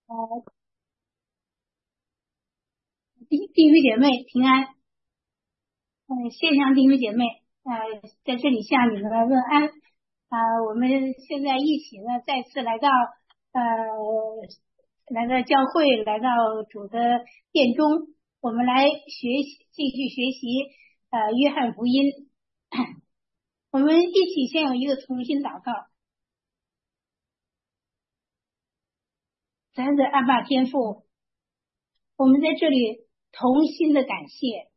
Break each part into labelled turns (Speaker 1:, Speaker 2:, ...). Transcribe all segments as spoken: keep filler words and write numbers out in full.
Speaker 1: 呃，弟弟兄姐妹平安，嗯、线上弟兄姐妹，呃，在这里向你们问安。啊、我们现在一起呢，再次来到呃，来到教会，来到主的殿中，我们来学习，继续学习呃约翰福音。我们一起先有一个同心祷告。咱的阿爸天父，我们在这里同心的感谢。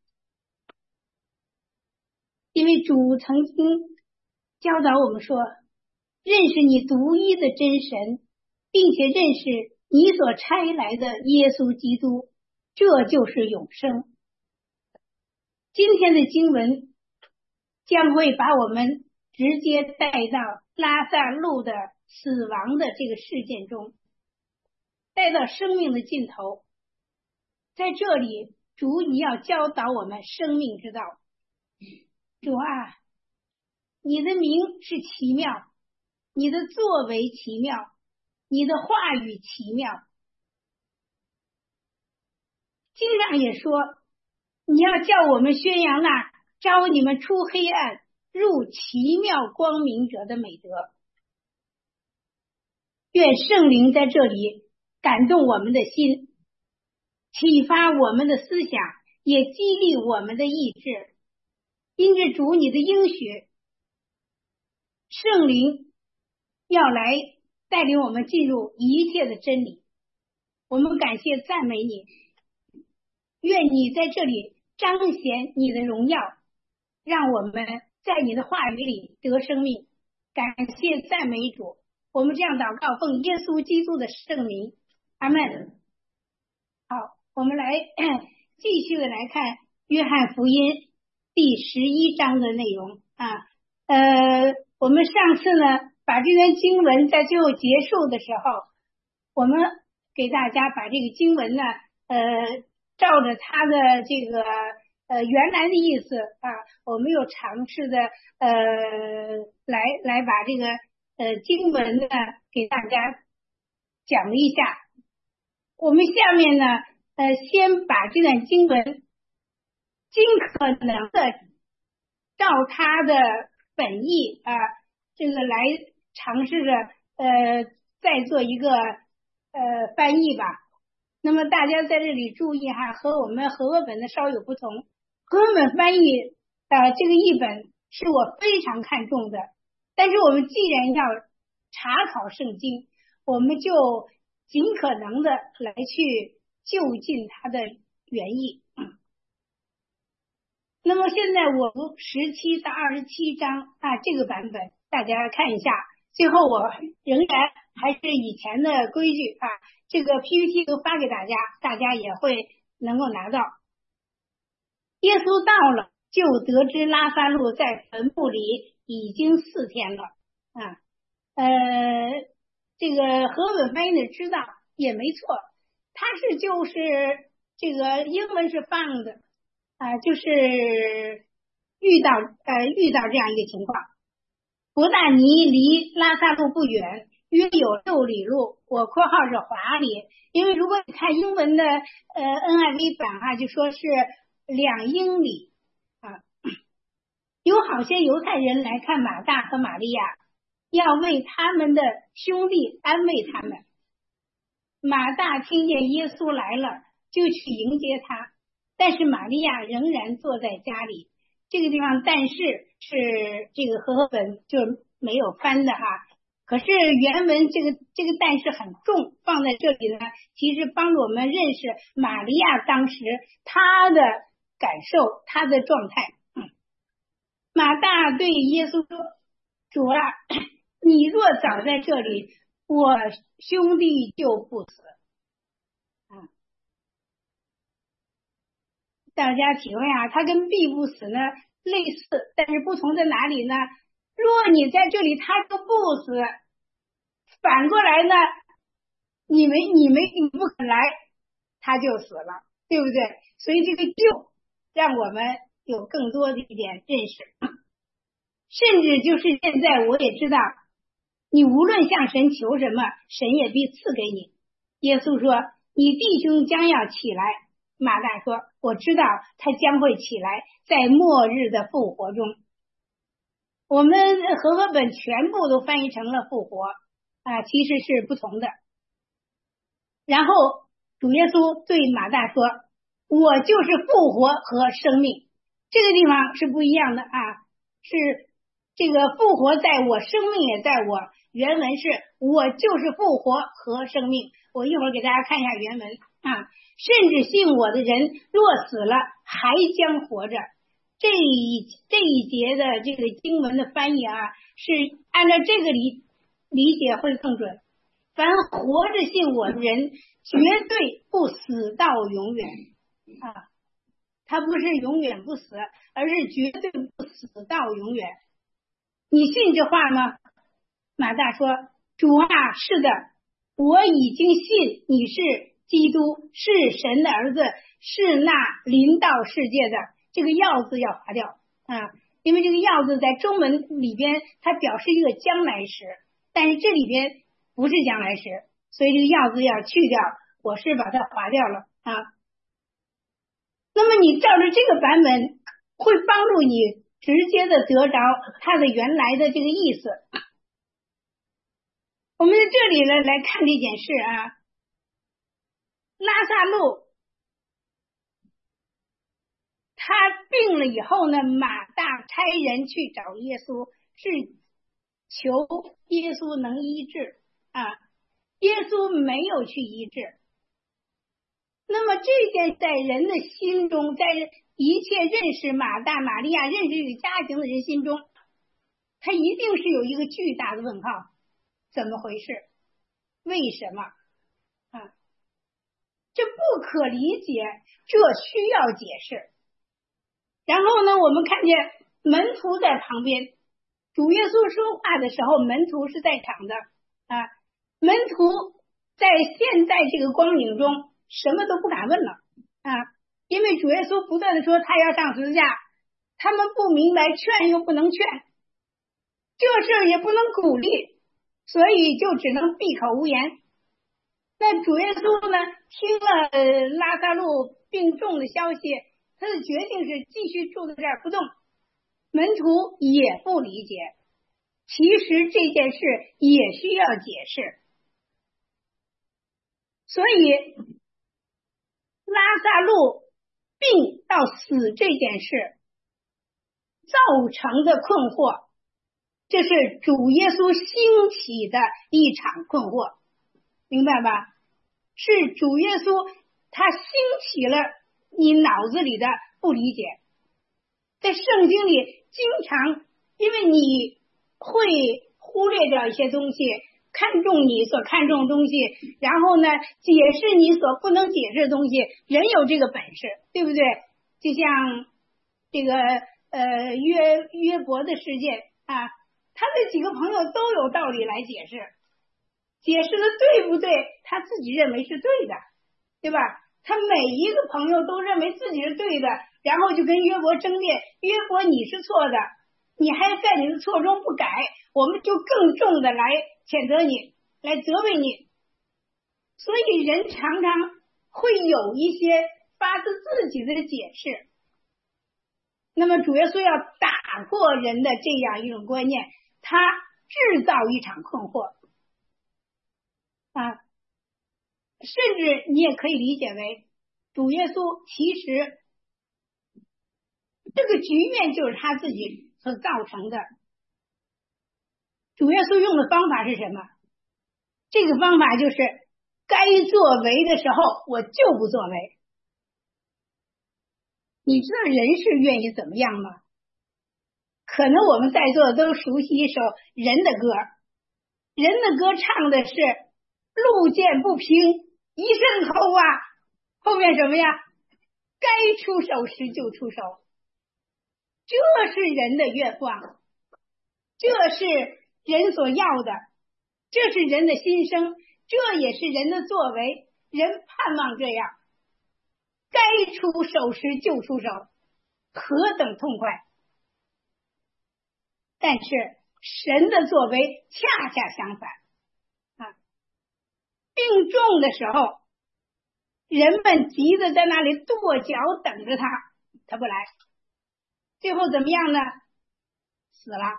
Speaker 1: 因为主曾经教导我们说，认识你独一的真神，并且认识你所差来的耶稣基督，这就是永生。今天的经文将会把我们直接带到拉萨路的死亡的这个事件中，带到生命的尽头。在这里，主你要教导我们生命之道。主啊，你的名是奇妙，你的作为奇妙，你的话语奇妙。经上也说，你要叫我们宣扬那招你们出黑暗入奇妙光明者的美德。愿圣灵在这里感动我们的心，启发我们的思想，也激励我们的意志。因着主你的应许，圣灵要来带领我们进入一切的真理。我们感谢赞美你，愿你在这里彰显你的荣耀，让我们在你的话语里得生命。感谢赞美主，我们这样祷告，奉耶稣基督的圣名，阿们。好，我们来继续的来看约翰福音第十一章的内容啊。呃，我们上次呢把这段经文在最后结束的时候，我们给大家把这个经文呢，呃，照着它的这个呃原来的意思啊，我们又尝试的呃来来把这个呃经文呢给大家讲了一下。我们下面呢，呃，先把这段经文尽可能的照它的本意啊，这个来尝试着呃再做一个呃翻译吧。那么大家在这里注意哈，和我们和合本的稍有不同。和合本翻译呃这个译本是我非常看重的，但是我们既然要查考圣经，我们就尽可能的来去就近它的原意。那么现在我读十七到二十七章啊，这个版本大家看一下。最后我仍然还是以前的规矩啊，这个 P P T 都发给大家，大家也会能够拿到。耶稣到了，就得知拉撒路在坟墓里已经四天了啊。呃，这个和本翻译的知道也没错，它是就是这个英文是 found 啊、呃，就是遇到呃遇到这样一个情况。伯大尼离拉萨路不远，约有六里路，我括号是华里，因为如果你看英文的呃 N I V 版啊，就说是两英里啊。有好些犹太人来看马大和玛利亚，要为他们的兄弟安慰他们。马大听见耶稣来了，就去迎接他，但是玛利亚仍然坐在家里。这个地方但是是这个和合本就没有翻的哈，可是原文这个这个但是很重，放在这里呢，其实帮助我们认识玛利亚当时她的感受，她的状态。嗯、马大对耶稣说，主啊，你若早在这里，我兄弟就不死。啊，大家体会啊，他跟必不死呢类似，但是不同在哪里呢？若你在这里，他就不死；反过来呢，你没你没你不肯来，他就死了，对不对？所以这个就让我们有更多的一点认识，甚至就是现在我也知道，你无论向神求什么，神也必赐给你。 耶稣说，你弟兄将要起来。马大说，我知道他将会起来，在末日的复活中。我们和合本全部都翻译成了复活啊，其实是不同的。然后主耶稣对马大说，我就是复活和生命。这个地方是不一样的啊，是这个复活在我，生命也在我。原文是我就是复活和生命。我一会儿给大家看一下原文啊。甚至信我的人若死了还将活着。这一这一节的这个经文的翻译啊，是按照这个理理解会更准。凡活着信我的人绝对不死到永远啊，他不是永远不死，而是绝对不死到永远。你信这话吗？马大说，主啊，是的，我已经信你是基督，是神的儿子，是那临到世界的。这个要字要划掉啊，因为这个要字在中文里边它表示一个将来时，但是这里边不是将来时，所以这个要字要去掉，我是把它划掉了啊。那么你照着这个版本会帮助你直接的得着它的原来的这个意思。我们在这里呢来看这件事啊，拉萨路他病了以后呢，马大差人去找耶稣，是求耶稣能医治啊，耶稣没有去医治。那么这件在人的心中，在一切认识马大、玛利亚、认识这个家庭的人心中，他一定是有一个巨大的问号，怎么回事？为什么？啊，这不可理解，这需要解释。然后呢，我们看见门徒在旁边，主耶稣说话的时候，门徒是在场的啊。门徒在现在这个光景中，什么都不敢问了啊，因为主耶稣不断的说他要上十字架，他们不明白，劝又不能劝，这事也不能鼓励，所以就只能闭口无言。那主耶稣呢，听了拉撒路病重的消息，他的决定是继续住在这儿不动，门徒也不理解。其实这件事也需要解释，所以拉撒路病到死这件事造成的困惑，这是主耶稣兴起的一场困惑，明白吧？是主耶稣他兴起了你脑子里的不理解。在圣经里经常因为你会忽略掉一些东西，看重你所看重的东西，然后呢解释你所不能解释的东西，人有这个本事，对不对？就像这个呃约约伯的事件啊，他的几个朋友都有道理来解释，解释的对不对他自己认为是对的，对吧？他每一个朋友都认为自己是对的，然后就跟约伯争辩，约伯你是错的，你还在你的错中不改，我们就更重的来谴责你，来责备你。所以人常常会有一些发自自己的解释。那么主耶稣要打破人的这样一种观念，他制造一场困惑啊，甚至你也可以理解为主耶稣其实这个局面就是他自己所造成的。主耶稣用的方法是什么？这个方法就是该作为的时候我就不作为。你知道人是愿意怎么样吗？可能我们在座的都熟悉一首人的歌，人的歌唱的是路见不平一声吼啊，后面什么呀？该出手时就出手，这是人的愿望，这是人所要的，这是人的心声，这也是人的作为，人盼望这样，该出手时就出手，何等痛快！但是神的作为恰恰相反啊， 病重的时候，人们急着在那里跺脚等着他，他不来，最后怎么样呢？死了。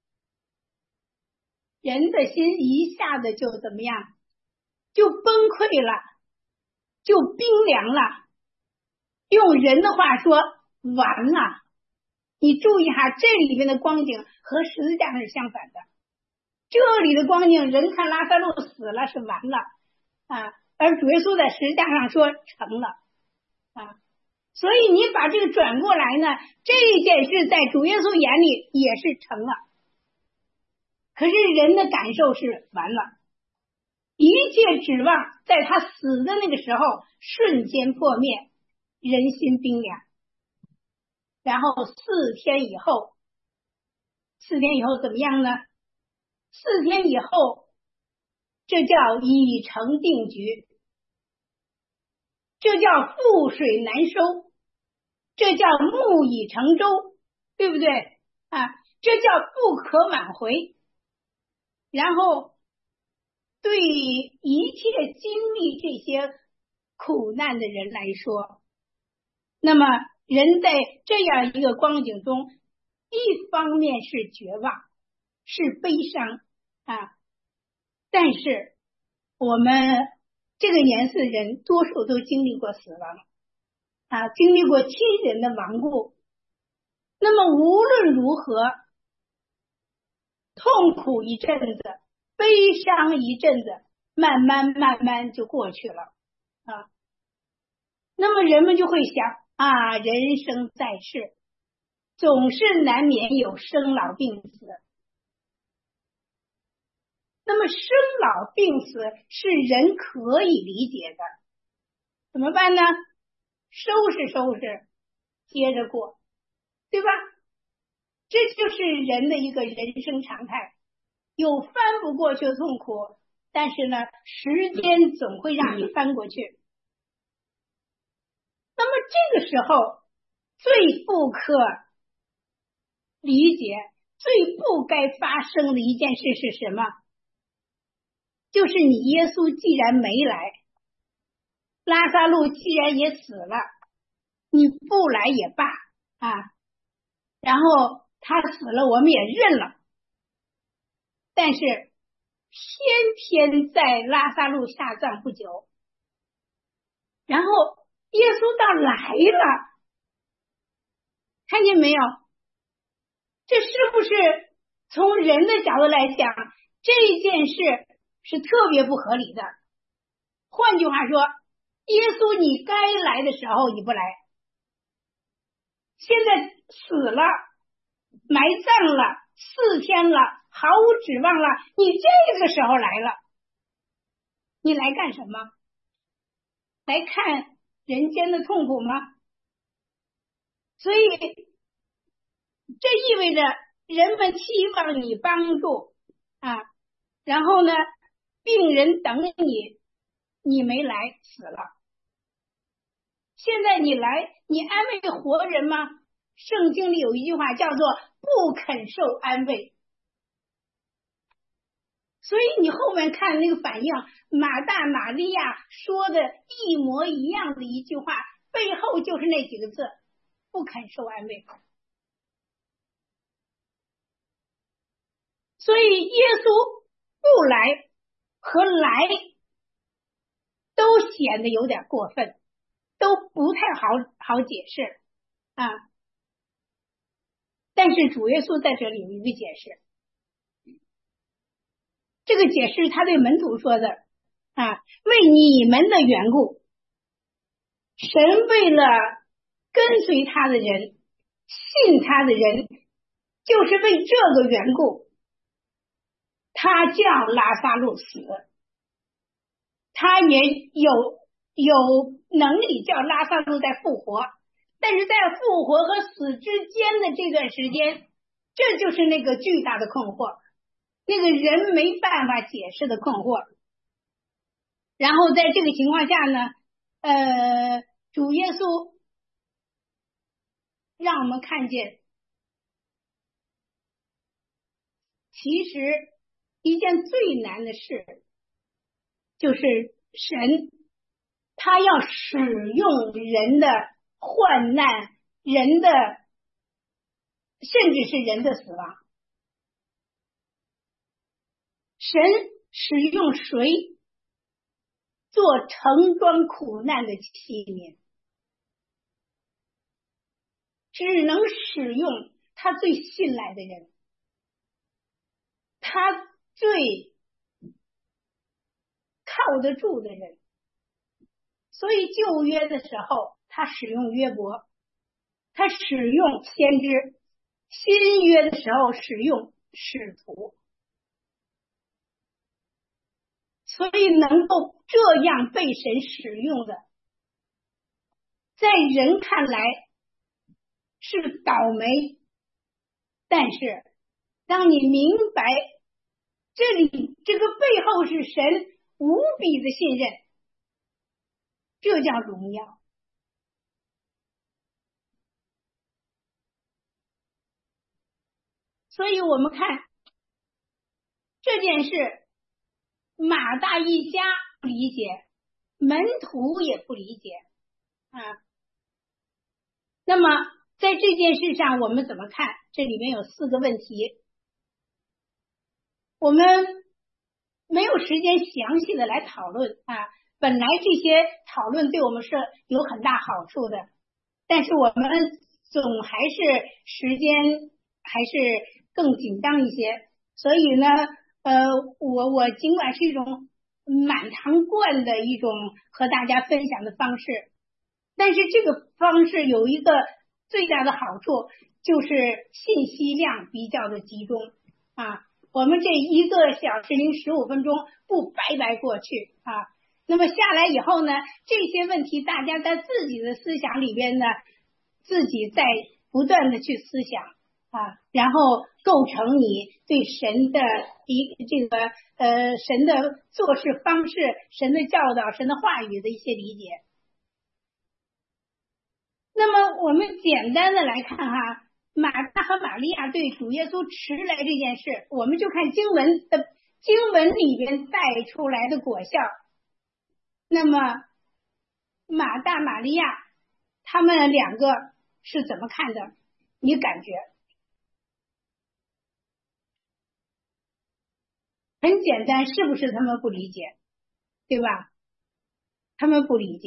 Speaker 1: 人的心一下子就怎么样？就崩溃了，就冰凉了。用人的话说，完了。你注意哈，这里面的光景和十字架是相反的。这里的光景，人看拉萨路死了是完了啊，而主耶稣在十字架上说成了啊。所以你把这个转过来呢，这件事在主耶稣眼里也是成了。可是人的感受是完了，一切指望在他死的那个时候瞬间破灭，人心冰凉。然后四天以后，四天以后怎么样呢？四天以后，这叫已成定局，这叫覆水难收，这叫木已成舟，对不对啊？这叫不可挽回。然后对一切经历这些苦难的人来说，那么人在这样一个光景中，一方面是绝望，是悲伤啊，但是我们这个年岁人多数都经历过死亡啊，经历过亲人的亡故。那么无论如何，痛苦一阵子，悲伤一阵子，慢慢慢慢就过去了啊。那么人们就会想啊，人生在世，总是难免有生老病死。那么生老病死是人可以理解的，怎么办呢？收拾收拾，接着过，对吧？这就是人的一个人生常态，有翻不过去的痛苦，但是呢，时间总会让你翻过去。那么这个时候，最不可理解、最不该发生的一件事是什么？就是你耶稣既然没来，拉撒路既然也死了，你不来也罢啊。然后他死了，我们也认了。但是偏偏在拉撒路下葬不久，然后耶稣倒来了，看见没有？这是不是从人的角度来讲，这件事是特别不合理的？换句话说，耶稣你该来的时候你不来，现在死了，埋葬了四天了，毫无指望了，你这个时候来了，你来干什么？来看人间的痛苦吗？所以这意味着人们期望你帮助啊，然后呢，病人等你，你没来，死了。现在你来，你安慰活人吗？圣经里有一句话叫做不肯受安慰。所以你后面看那个反应，马大玛利亚说的一模一样的一句话，背后就是那几个字，不肯受安慰。所以耶稣不来和来都显得有点过分，都不太好好解释啊。但是主耶稣在这里有一个解释，这个解释他对门徒说的啊，为你们的缘故，神为了跟随他的人，信他的人，就是为这个缘故，他叫拉撒路死，他也有有能力叫拉撒路再复活，但是在复活和死之间的这段时间，这就是那个巨大的困惑，那个人没办法解释的困惑。然后在这个情况下呢，呃，主耶稣让我们看见，其实一件最难的事， 就是神，他要使用人的患难，人的甚至是人的死亡。神使用谁做盛装苦难的器皿？只能使用他最信赖的人，他最靠得住的人。所以旧约的时候他使用约伯，他使用先知；新约的时候使用使徒。所以能够这样被神使用的，在人看来是倒霉，但是当你明白这里这个背后是神无比的信任，这叫荣耀。所以我们看这件事，马大一家不理解，门徒也不理解啊。那么在这件事上我们怎么看？这里面有四个问题，我们没有时间详细的来讨论啊。本来这些讨论对我们是有很大好处的，但是我们总还是时间还是更紧张一些，所以呢呃，我我尽管是一种满堂灌的一种和大家分享的方式，但是这个方式有一个最大的好处，就是信息量比较的集中啊。我们这一个小时零十五分钟不白白过去啊。那么下来以后呢，这些问题大家在自己的思想里边呢，自己在不断的去思想啊，然后构成你对神的一这个呃神的做事方式、神的教导、神的话语的一些理解。那么我们简单的来看哈，马大和玛利亚对主耶稣迟来这件事，我们就看经文的经文里边带出来的果效。那么马大玛利亚他们两个是怎么看的？你感觉？很简单，是不是他们不理解？对吧？他们不理解。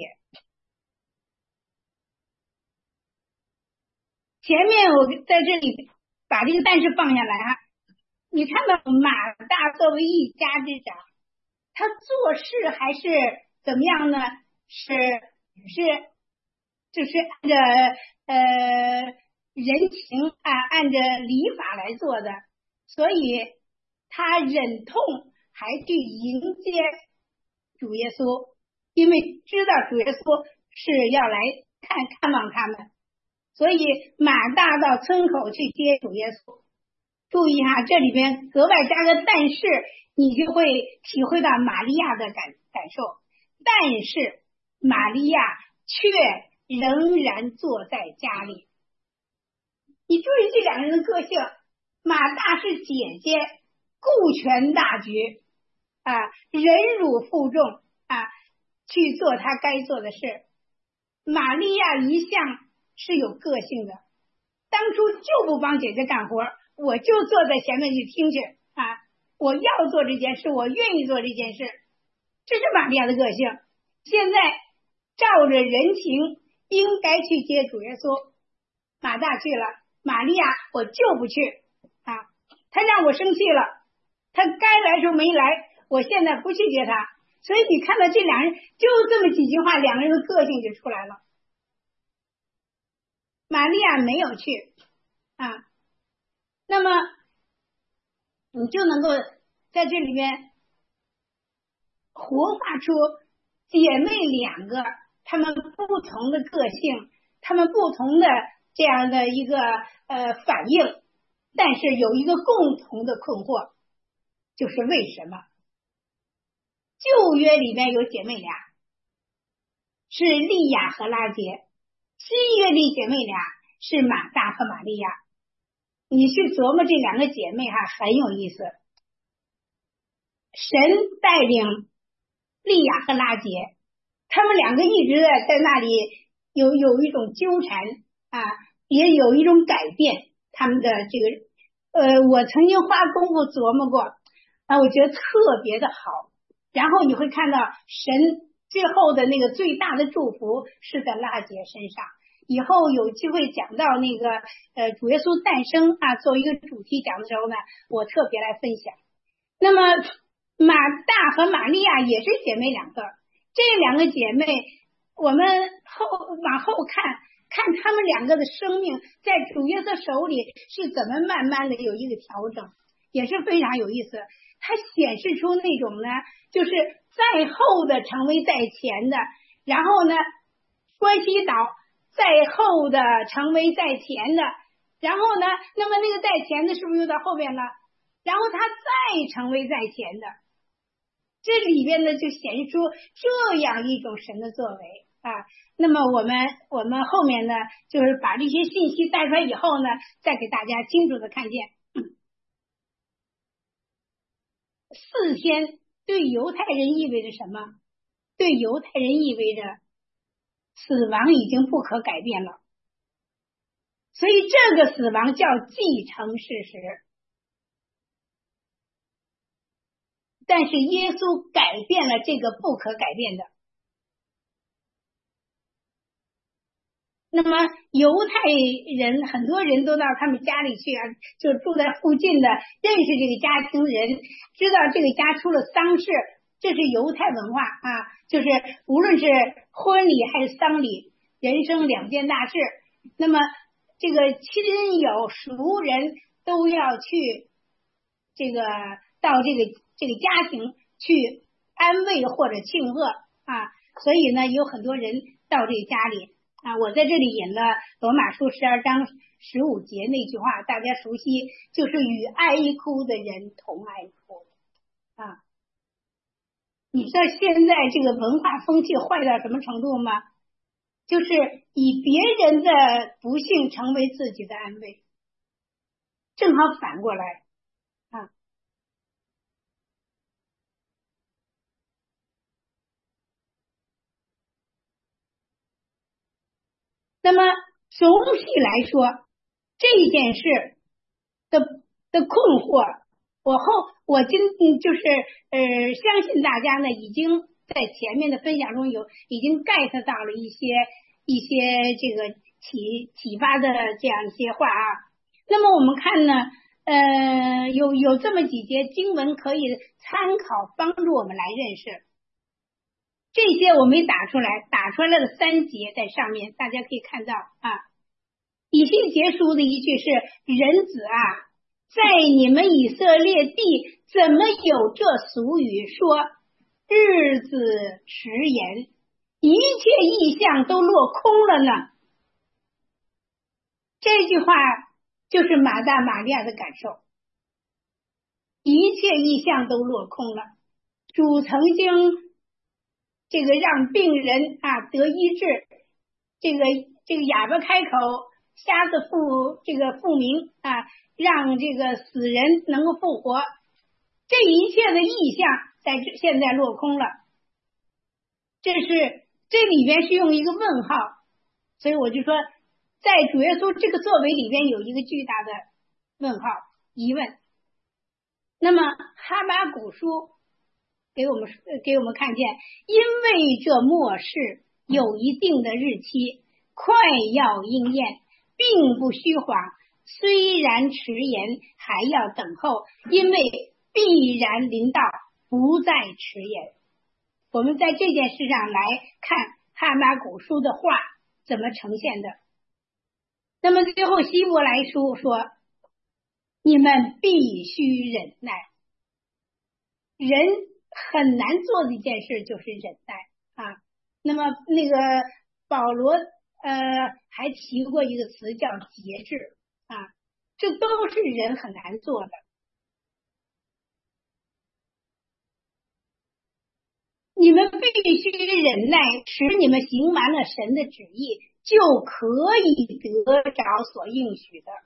Speaker 1: 前面我在这里把这个但是放下来啊，你看到马大作为一家之长，他做事还是怎么样呢？是是就是按着呃人情啊，按着礼法来做的，所以他忍痛还去迎接主耶稣，因为知道主耶稣是要来看看望他们，所以马大到村口去接主耶稣。注意哈，这里边格外加个但是，你就会体会到玛利亚的感感受。但是玛利亚却仍然坐在家里。你注意这两个人的个性，马大是姐姐，顾全大局啊，忍辱负重啊，去做他该做的事。玛利亚一向是有个性的，当初就不帮姐姐干活，我就坐在前面去听去啊，我要做这件事，我愿意做这件事，这是玛利亚的个性。现在照着人情应该去接主耶稣，马大去了，玛利亚我就不去啊，他让我生气了，他该来时候没来，我现在不去接他。所以你看到这两人就这么几句话，两个人的个性就出来了。玛利亚没有去啊，那么你就能够在这里面活化出姐妹两个她们不同的个性，她们不同的这样的一个呃反应，但是有一个共同的困惑，就是为什么？旧约里面有姐妹俩，是利亚和拉结，新约里姐妹俩是马大和玛利亚。你去琢磨这两个姐妹哈，很有意思。神带领利亚和拉结，他们两个一直在在那里有有一种纠缠啊，也有一种改变他们的这个呃，我曾经花功夫琢磨过啊，我觉得特别的好。然后你会看到神最后的那个最大的祝福是在拉结身上。以后有机会讲到那个呃主耶稣诞生啊，作为一个主题讲的时候呢，我特别来分享。那么马大和玛利亚也是姐妹两个，这两个姐妹我们后往后看看她们两个的生命在主耶稣手里是怎么慢慢的有一个调整，也是非常有意思。它显示出那种呢，就是在后的成为在前的，然后呢关系岛在后的成为在前的，然后呢那么那个在前的是不是又到后边了，然后他再成为在前的，这里边呢就显示出这样一种神的作为啊。那么我们我们后面呢就是把这些信息带出来以后呢，再给大家清楚的看见四天对犹太人意味着什么？对犹太人意味着死亡已经不可改变了，所以这个死亡叫继承事实。但是耶稣改变了这个不可改变的。那么犹太人很多人都到他们家里去啊，就住在附近的，认识这个家庭人，知道这个家出了丧事，这是犹太文化啊，就是无论是婚礼还是丧礼，人生两件大事，那么这个亲友熟人都要去这个到这个这个家庭去安慰或者庆贺啊，所以呢有很多人到这个家里啊。我在这里引了罗马书十二章十五节那句话，大家熟悉，就是与哀哭的人同哀哭啊。你知道现在这个文化风气坏到什么程度吗？就是以别人的不幸成为自己的安慰，正好反过来啊。那么总体来说，这件事的的困惑，我后我今就是呃，相信大家呢已经在前面的分享中有已经 get 到了一些一些这个启启发的这样一些话啊。那么我们看呢，呃，有有这么几节经文可以参考，帮助我们来认识。这些我没打出来，打出来了三节在上面，大家可以看到啊。以西结书的一句是：人子啊，在你们以色列地怎么有这俗语说日子迟延，一切异象都落空了呢？这句话就是马大玛利亚的感受，一切异象都落空了。主曾经这个让病人啊得医治，这个这个哑巴开口，瞎子复这个复明啊，让这个死人能够复活，这一切的异象在现在落空了。这是这里边是用一个问号，所以我就说在主耶稣这个作为里边有一个巨大的问号疑问。那么哈巴谷书给我们给我们看见，因为这末世有一定的日期，快要应验，并不虚谎，虽然迟延，还要等候，因为必然临到，不再迟延。我们在这件事上来看哈巴谷书的话怎么呈现的。那么最后希伯来书说，你们必须忍耐。人很难做的一件事就是忍耐啊。那么那个保罗呃还提过一个词叫节制啊，这都是人很难做的。你们必须忍耐，使你们行完了神的旨意，就可以得着所应许的。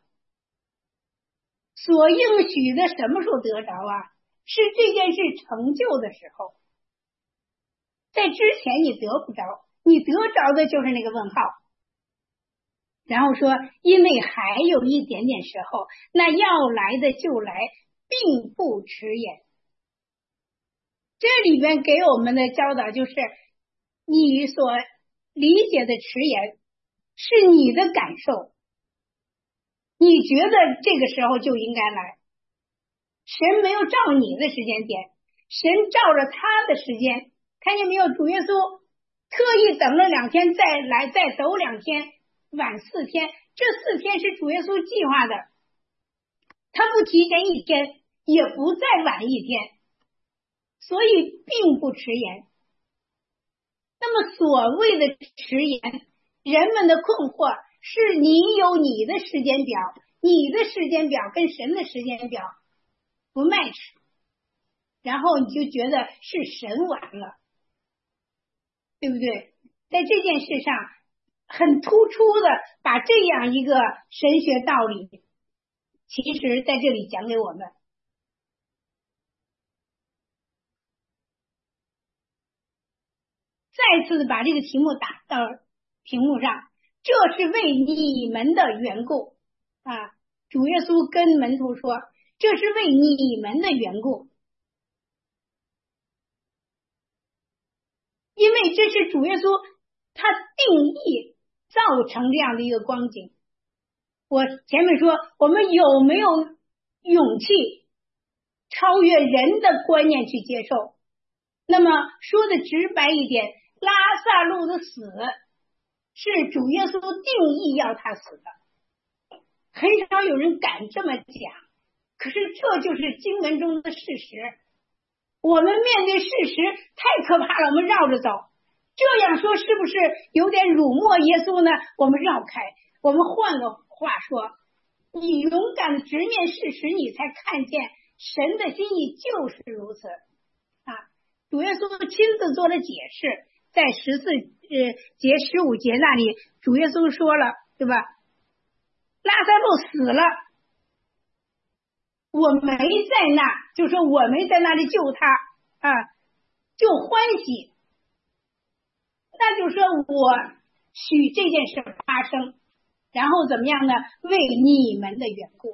Speaker 1: 所应许的什么时候得着啊？是这件事成就的时候。 在之前你得不着，你得着的就是那个问号。然后说，因为还有一点点时候，那要来的就来，并不迟延。这里边给我们的教导就是，你所理解的迟延是你的感受，你觉得这个时候就应该来，神没有照你的时间点，神照着他的时间。看见没有？主耶稣特意等了两天再来，再走两天，晚四天，这四天是主耶稣计划的，他不提前一天，也不再晚一天，所以并不迟延。那么所谓的迟延，人们的困惑是你有你的时间表，你的时间表跟神的时间表不 match， 然后你就觉得是神晚了，对不对？在这件事上很突出的把这样一个神学道理，其实在这里讲给我们。再次把这个题目打到屏幕上，这是为你们的缘故啊！主耶稣跟门徒说，这是为你们的缘故，因为这是主耶稣他定义造成这样的一个光景。我前面说，我们有没有勇气超越人的观念去接受？那么说的直白一点，拉萨路的死是主耶稣定义要他死的，很少有人敢这么讲，可是这就是经文中的事实。我们面对事实太可怕了，我们绕着走，这样说是不是有点辱没耶稣呢？我们绕开，我们换个话说，你勇敢的直面事实，你才看见神的心意就是如此啊！主耶稣亲自做了解释，在十四呃节十五节那里，主耶稣说了，对吧？拉撒路死了，我没在那，就说我没在那里救他啊，就欢喜。那就说我许这件事发生，然后怎么样呢？为你们的缘故，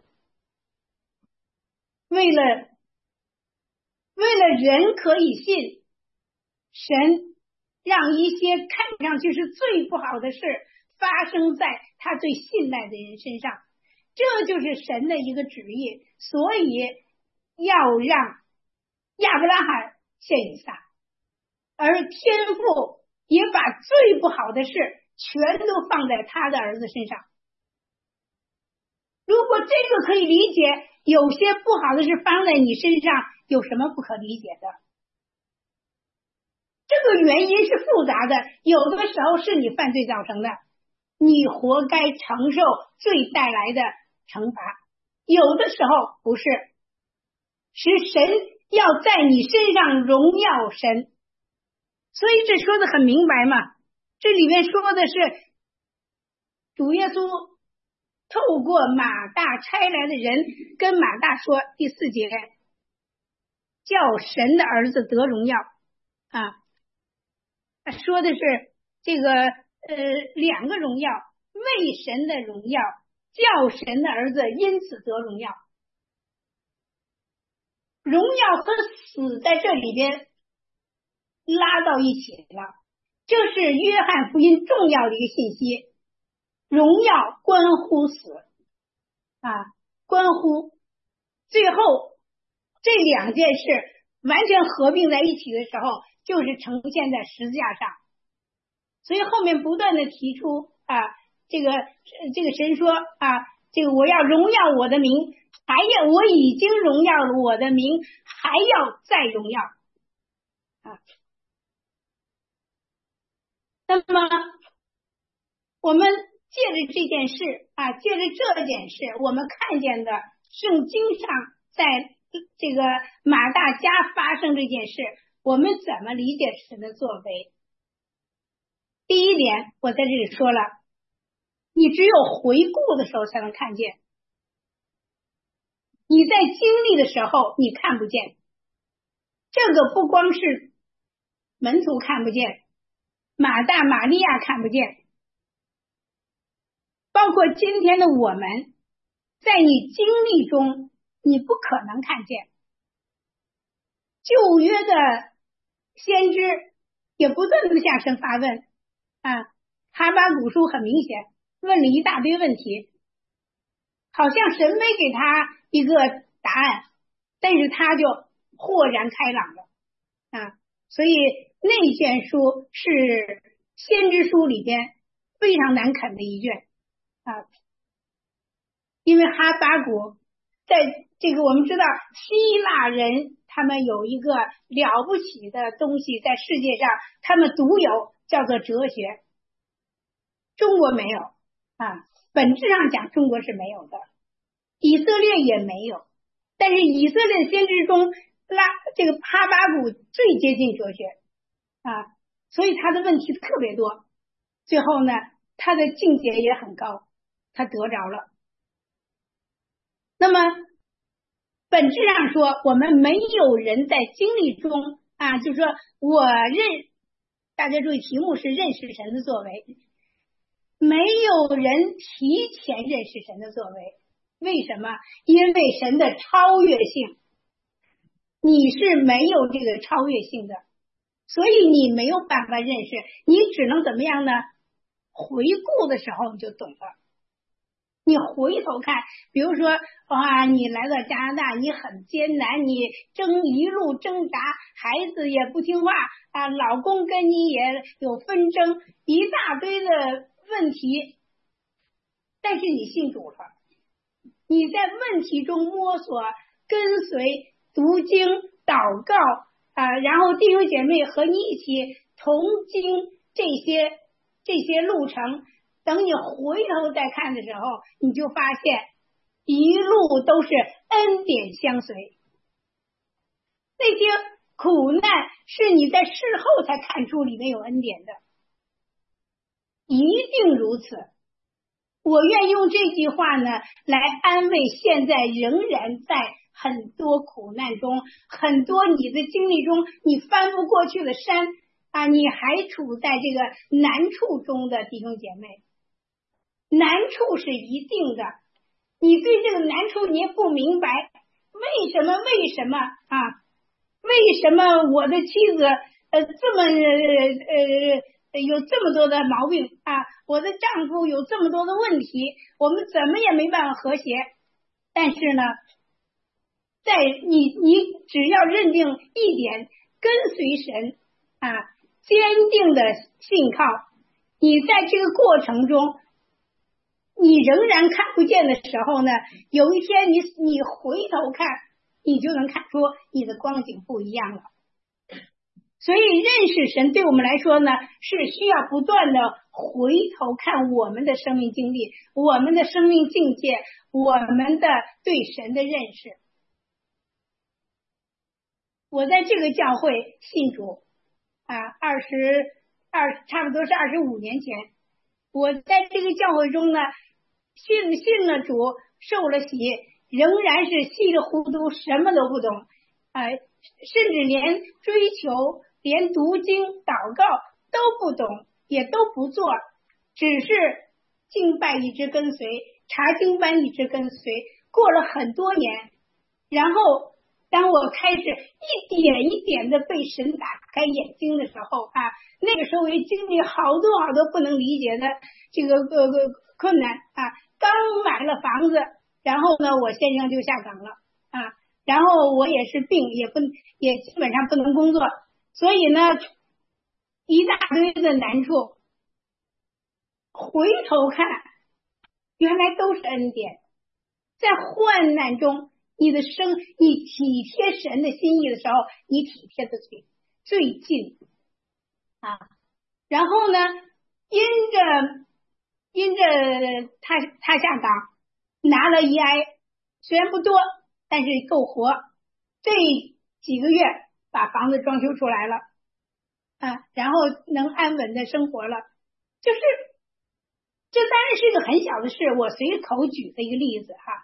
Speaker 1: 为了为了人可以信，神让一些看上去是最不好的事发生在他最信赖的人身上，这就是神的一个旨意。所以要让亚伯拉罕献以撒，而天父也把最不好的事全都放在他的儿子身上。如果这个可以理解，有些不好的事放在你身上，有什么不可理解的？这个原因是复杂的，有的时候是你犯罪造成的，你活该承受罪带来的惩罚；有的时候不是，是神要在你身上荣耀神。所以这说的很明白嘛，这里面说的是主耶稣透过马大差来的人跟马大说，第四节，叫神的儿子得荣耀啊，说的是这个呃两个荣耀，为神的荣耀，叫神的儿子因此得荣耀。荣耀和死在这里边拉到一起了，这是约翰福音重要的一个信息。荣耀关乎死啊，关乎最后这两件事完全合并在一起的时候，就是呈现在十字架上。所以后面不断的提出啊，这个这个神说啊，这个我要荣耀我的名，还要我已经荣耀了我的名，还要再荣耀啊。那么我们借着这件事啊，借着这件事，我们看见的圣经上在这个马大家发生这件事，我们怎么理解神的作为？第一点，我在这里说了，你只有回顾的时候才能看见，你在经历的时候你看不见。这个不光是门徒看不见，马大玛利亚看不见，包括今天的我们，在你经历中你不可能看见。旧约的先知也不断的向神发问啊，哈巴谷书很明显问了一大堆问题，好像神没给他一个答案，但是他就豁然开朗了啊。所以内卷书是先知书里边非常难啃的一卷啊，因为哈巴谷在这个我们知道希腊人他们有一个了不起的东西在世界上他们独有，叫做哲学，中国没有啊，本质上讲中国是没有的，以色列也没有，但是以色列先知中拉这个哈巴谷最接近哲学啊，所以他的问题特别多，最后呢他的境界也很高，他得着了。那么本质上说，我们没有人在经历中啊，就是说我认，大家注意题目是认识神的作为，没有人提前认识神的作为。为什么？因为神的超越性，你是没有这个超越性的，所以你没有办法认识，你只能怎么样呢？回顾的时候你就懂了。你回头看，比如说哇，你来到加拿大，你很艰难，你争一路挣扎，孩子也不听话啊，老公跟你也有纷争，一大堆的问题，但是你信主了，你在问题中摸索，跟随，读经，祷告啊，然后弟兄姐妹和你一起同经这些这些路程。等你回头再看的时候，你就发现一路都是恩典相随。那些苦难是你在事后才看出里面有恩典的，一定如此。我愿用这句话呢来安慰现在仍然在很多苦难中，很多你的经历中你翻不过去的山啊，你还处在这个难处中的弟兄姐妹。难处是一定的，你对这个难处你也不明白，为什么为什么啊？为什么我的妻子呃这么呃呃有这么多的毛病啊？我的丈夫有这么多的问题，我们怎么也没办法和谐。但是呢，在你你只要认定一点，跟随神啊，坚定的信靠，你在这个过程中。你仍然看不见的时候呢，有一天你你回头看，你就能看出你的光景不一样了。所以认识神对我们来说呢，是需要不断的回头看我们的生命经历，我们的生命境界，我们的对神的认识。我在这个教会信主啊，二十二差不多是二十五年前，我在这个教会中呢。信信了主，受了洗，仍然是稀里糊涂，什么都不懂，哎、呃，甚至连追求、连读经、祷告都不懂，也都不做，只是敬拜一直跟随，查经班一直跟随，过了很多年，然后当我开始一点一点的被神打开眼睛的时候啊，那个时候也经历好多好多不能理解的这个个个困难啊。刚买了房子，然后呢，我先生就下岗了啊，然后我也是病，也不也基本上不能工作，所以呢，一大堆的难处。回头看，原来都是恩典。在患难中，你的生，你体贴神的心意的时候，你体贴的最最近啊。然后呢，因着。因着他他下岗拿了 E I， 虽然不多，但是够活。这几个月把房子装修出来了啊，然后能安稳的生活了。就是这当然是一个很小的事，我随口举的一个例子哈。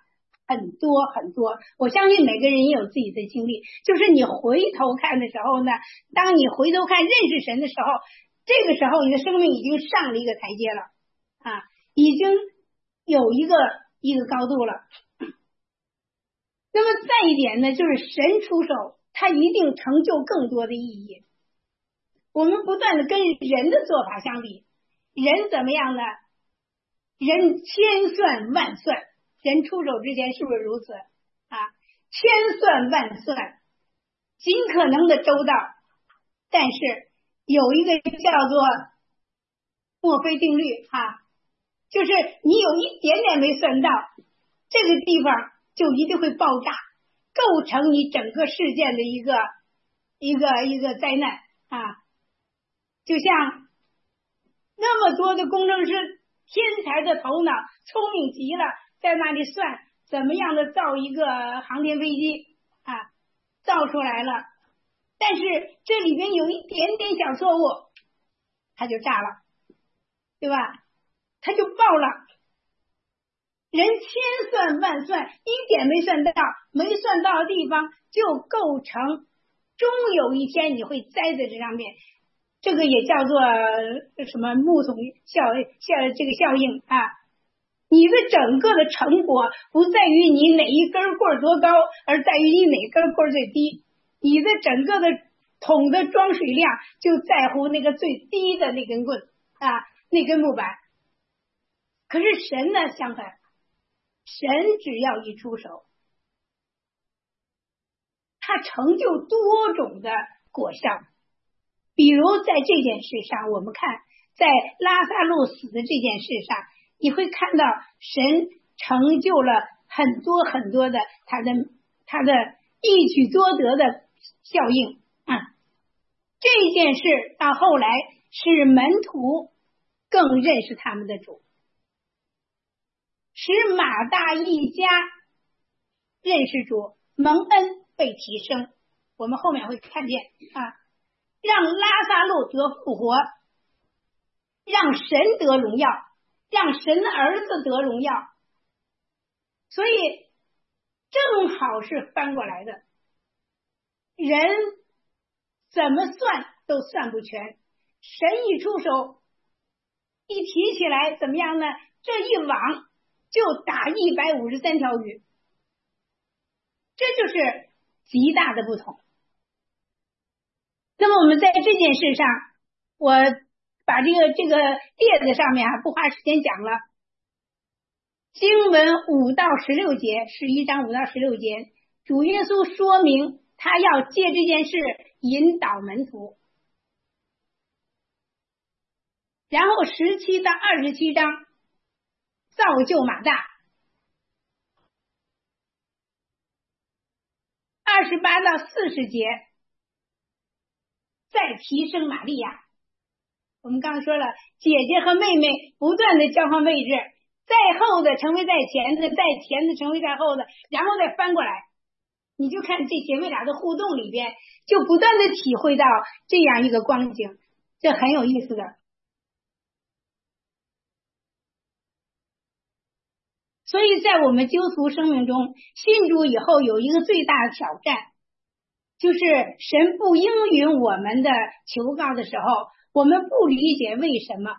Speaker 1: 很多很多，我相信每个人也有自己的经历，就是你回头看的时候呢，当你回头看认识神的时候，这个时候你的生命已经上了一个台阶了啊，已经有一个一个高度了。那么再一点呢，就是神出手，他一定成就更多的意义。我们不断的跟人的做法相比，人怎么样呢？人千算万算，人出手之前是不是如此啊？千算万算，尽可能的周到，但是有一个叫做墨菲定律啊，就是你有一点点没算到，这个地方就一定会爆炸，构成你整个事件的一个一个一个灾难啊！就像那么多的工程师，天才的头脑，聪明极了，在那里算怎么样的造一个航天飞机啊，造出来了，但是这里边有一点点小错误，它就炸了，对吧？它就爆了。人千算万算，一点没算到，没算到的地方就构成终有一天你会栽在这上面。这个也叫做什么木桶效效这个效应啊！你的整个的成果不在于你哪一根棍多高，而在于你哪根棍最低。你的整个的桶的装水量就在乎那个最低的那根棍啊，那根木板。可是神呢，相反，神只要一出手，他成就多种的果效。比如在这件事上，我们看在拉撒路死的这件事上，你会看到神成就了很多很多的他的他的一举多得的效应啊。这件事到后来使门徒更认识他们的主，使马大一家认识主，蒙恩被提升。我们后面会看见啊。让拉撒路得复活，让神得荣耀，让神的儿子得荣耀，所以正好是翻过来的。人怎么算都算不全，神一出手，一提起来怎么样呢？这一网就打一百五十三条鱼，这就是极大的不同。那么我们在这件事上，我把这个这个列子上面啊不花时间讲了。经文五到十六节，十一章五到十六节，主耶稣说明他要借这件事引导门徒。然后十七到二十七章造就马大，二十八到四十节。再提升玛利亚，我们刚刚说了，姐姐和妹妹不断的交换位置，在后的成为在前的，在前的成为在后的，然后再翻过来，你就看这姐妹俩的互动里边，就不断的体会到这样一个光景，这很有意思的。所以在我们基督徒生命中，信主以后有一个最大的挑战，就是神不应允我们的求告的时候，我们不理解为什么。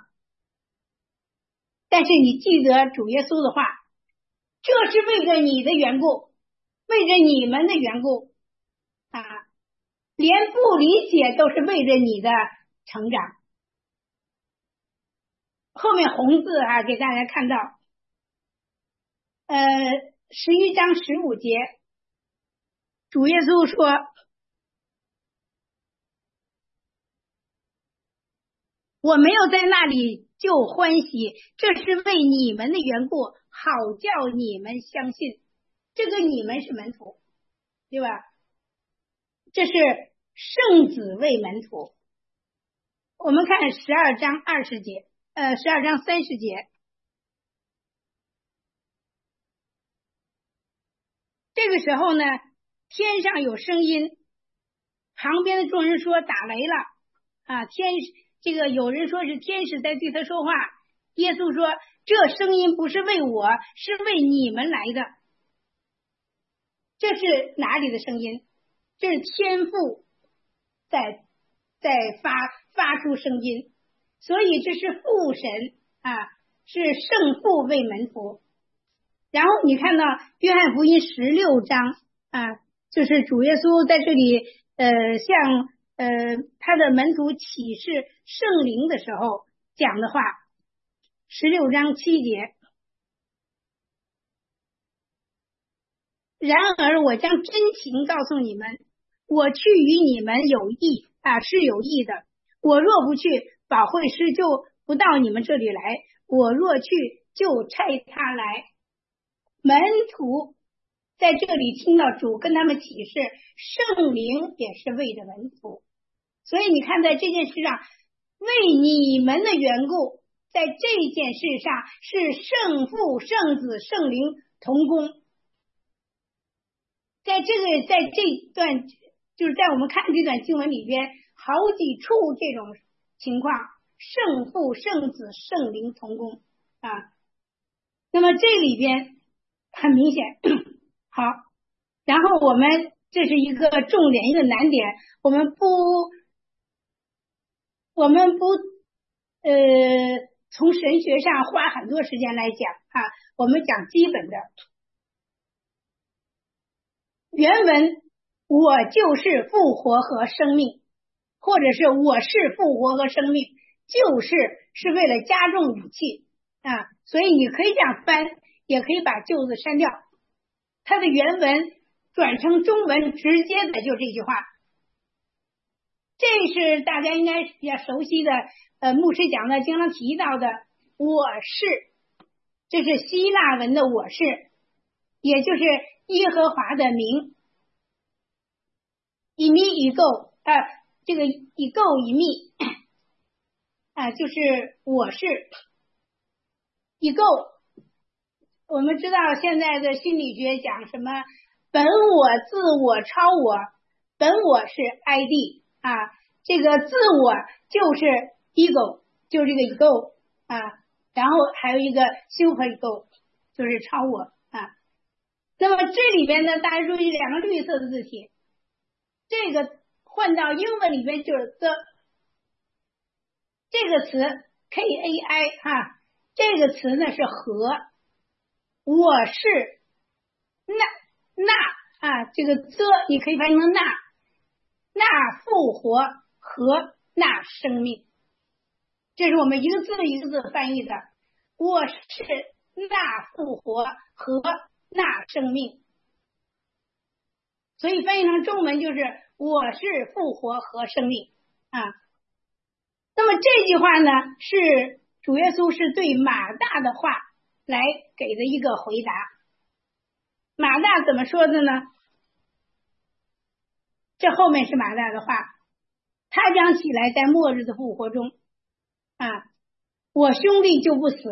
Speaker 1: 但是你记得主耶稣的话，这是为了你的缘故，为着你们的缘故啊，连不理解都是为着你的成长。后面红字啊，给大家看到，呃，十一章十五节，主耶稣说，我没有在那里就欢喜，这是为你们的缘故，好叫你们相信。这个你们是门徒，对吧？这是圣子为门徒。我们看十二章二十节，呃，十二章三十节。这个时候呢，天上有声音，旁边的众人说打雷了啊！天，这个有人说是天使在对他说话。耶稣说，这声音不是为我，是为你们来的。 这是哪里的声音？这是天父在在发发出声音，所以这是父神啊，是圣父为门徒。然后你看到约翰福音十六章啊，就是主耶稣在这里呃向呃他的门徒启示圣灵的时候讲的话，十六章七节。然而我将真情告诉你们，我去与你们有益啊，是有益的。我若不去，保惠师就不到你们这里来；我若去，就差他来。门徒在这里听到主跟他们启示，圣灵也是为着门徒。所以你看，在这件事上，为你们的缘故，在这件事上是圣父、圣子、圣灵同工。在这个在这段就是在我们看这段经文里边，好几处这种情况，圣父、圣子、圣灵同工啊。那么这里边很明显，好，然后我们这是一个重点，一个难点，我们不我们不呃从神学上花很多时间来讲啊，我们讲基本的。原文我就是复活和生命，或者是我是复活和生命，就是是为了加重语气啊，所以你可以这样翻，也可以把旧字删掉。它的原文转成中文直接的就这句话，这是大家应该比较熟悉的，呃，牧师讲的经常提到的我是，这是希腊文的我是，也就是耶和华的名。以密以构啊，这个以构以密啊，就是我是以构。我们知道现在的心理学讲什么本我、自我、超我。本我是 I D 啊，这个自我就是 ego， 就是这个 ego 啊，然后还有一个 super ego， 就是超我啊。那么这里边呢，大家注意两个绿色的字体，这个换到英文里边就是 the， 这个词 K A I 啊，这个词呢是和，我是那那啊，这个 the 你可以翻译成那那复活和那生命，这是我们一个字一个字翻译的，我是那复活和那生命，所以翻译成中文就是我是复活和生命啊。那么这句话呢，是主耶稣是对马大的话来给的一个回答。马大怎么说的呢？这后面是马大的话，他将起来在末日的复活中啊，我兄弟就不死。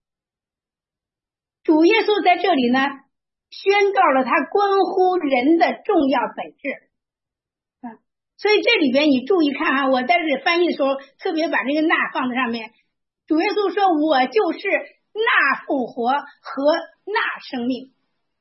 Speaker 1: 主耶稣在这里呢，宣告了他关乎人的重要本质啊，所以这里边你注意看啊，我在这翻译的时候特别把这个那放在上面。主耶稣说我就是那复活和那生命。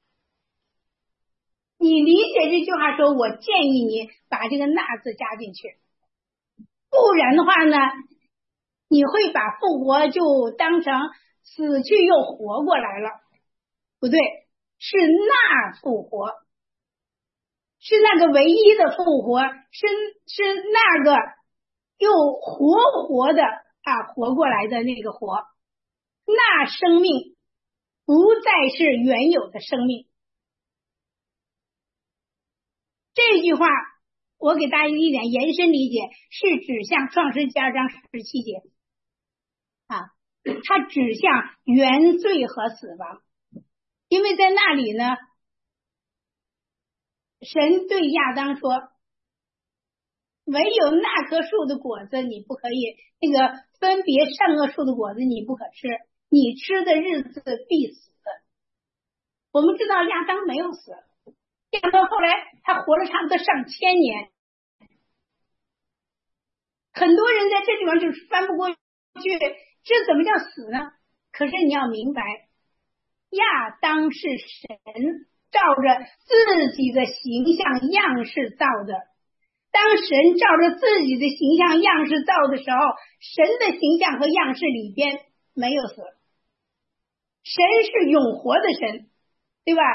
Speaker 1: 你理解这句话说，我建议你把这个那字加进去，不然的话呢，你会把复活就当成死去又活过来了，不对，是那复活，是那个唯一的复活，是是那个又活活的啊活过来的那个活，那生命不再是原有的生命。这句话我给大家一点延伸理解，是指向创世纪二章十七节啊，它指向原罪和死亡。因为在那里呢，神对亚当说，唯有那棵树的果子你不可以，那个分别善恶树的果子你不可吃，你吃的日子必死。我们知道亚当没有死，亚当后来他活了差不多上千年，很多人在这地方就是翻不过去，这怎么叫死呢？可是你要明白，亚当是神照着自己的形象样式造的。当神照着自己的形象样式造的时候，神的形象和样式里边没有死。神是永活的神，对吧？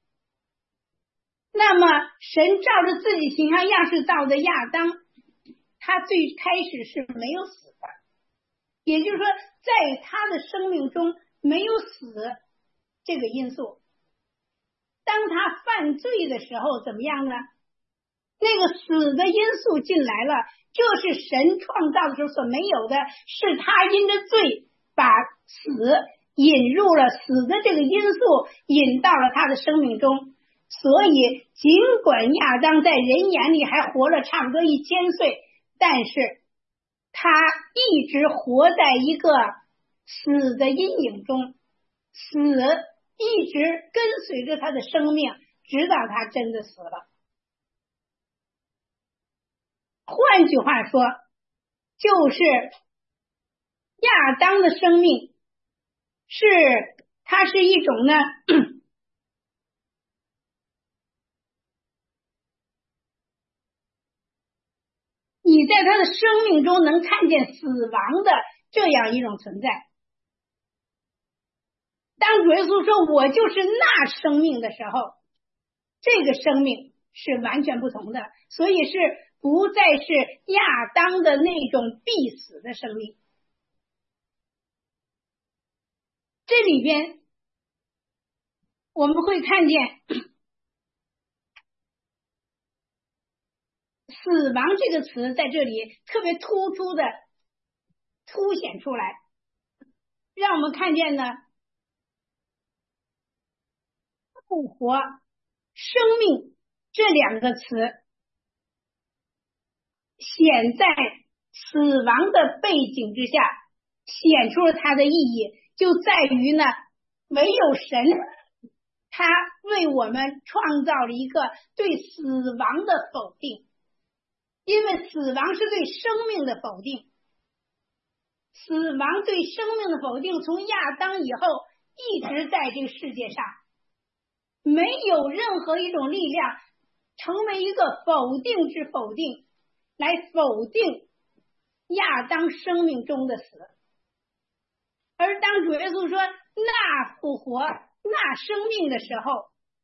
Speaker 1: 那么神照着自己形象样式造的亚当，他最开始是没有死的，也就是说在他的生命中没有死这个因素。当他犯罪的时候怎么样呢？那个死的因素进来了，这是神创造的时候所没有的，是他因着罪把死引入了，死的这个因素引到了他的生命中。所以尽管亚当在人眼里还活了差不多一千岁，但是他一直活在一个死的阴影中，死一直跟随着他的生命，直到他真的死了。换句话说，就是亚当的生命是它是一种呢你在他的生命中能看见死亡的这样一种存在。当主耶稣说我就是那生命的时候，这个生命是完全不同的，所以是不再是亚当的那种必死的生命。这里边我们会看见死亡这个词在这里特别突出的凸显出来，让我们看见呢复活、生命这两个词显在死亡的背景之下，显出了它的意义，就在于呢，唯有神他为我们创造了一个对死亡的否定，因为死亡是对生命的否定，死亡对生命的否定从亚当以后一直在这个世界上，没有任何一种力量成为一个否定之否定，来否定亚当生命中的死。而当主耶稣说那复活那生命的时候，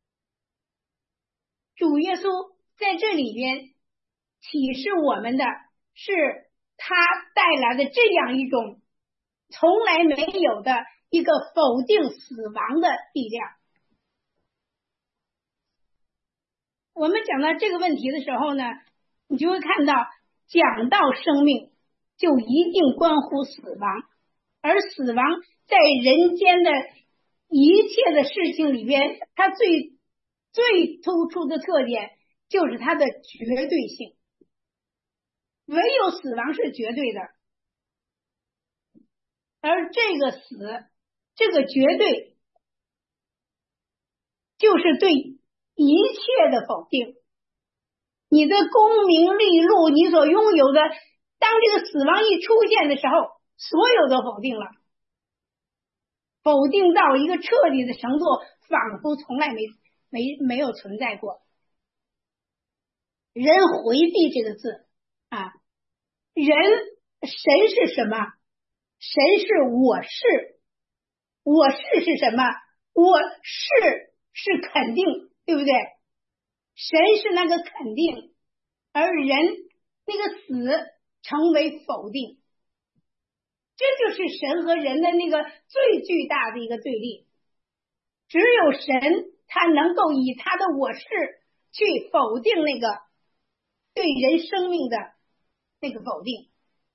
Speaker 1: 主耶稣在这里边启示我们的是他带来的这样一种从来没有的一个否定死亡的力量。我们讲到这个问题的时候呢，你就会看到讲到生命就一定关乎死亡，而死亡在人间的一切的事情里边，它最最突出的特点就是它的绝对性，唯有死亡是绝对的，而这个死这个绝对就是对一切的否定。你的功名利禄，你所拥有的，当这个死亡一出现的时候，所有都否定了，否定到一个彻底的程度，仿佛从来没没没有存在过。人回避这个字啊，人神是什么？神是我是，我是是什么？我是是肯定，对不对？神是那个肯定，而人那个死成为否定，这就是神和人的那个最巨大的一个对立。只有神他能够以他的我是去否定那个对人生命的那个否定。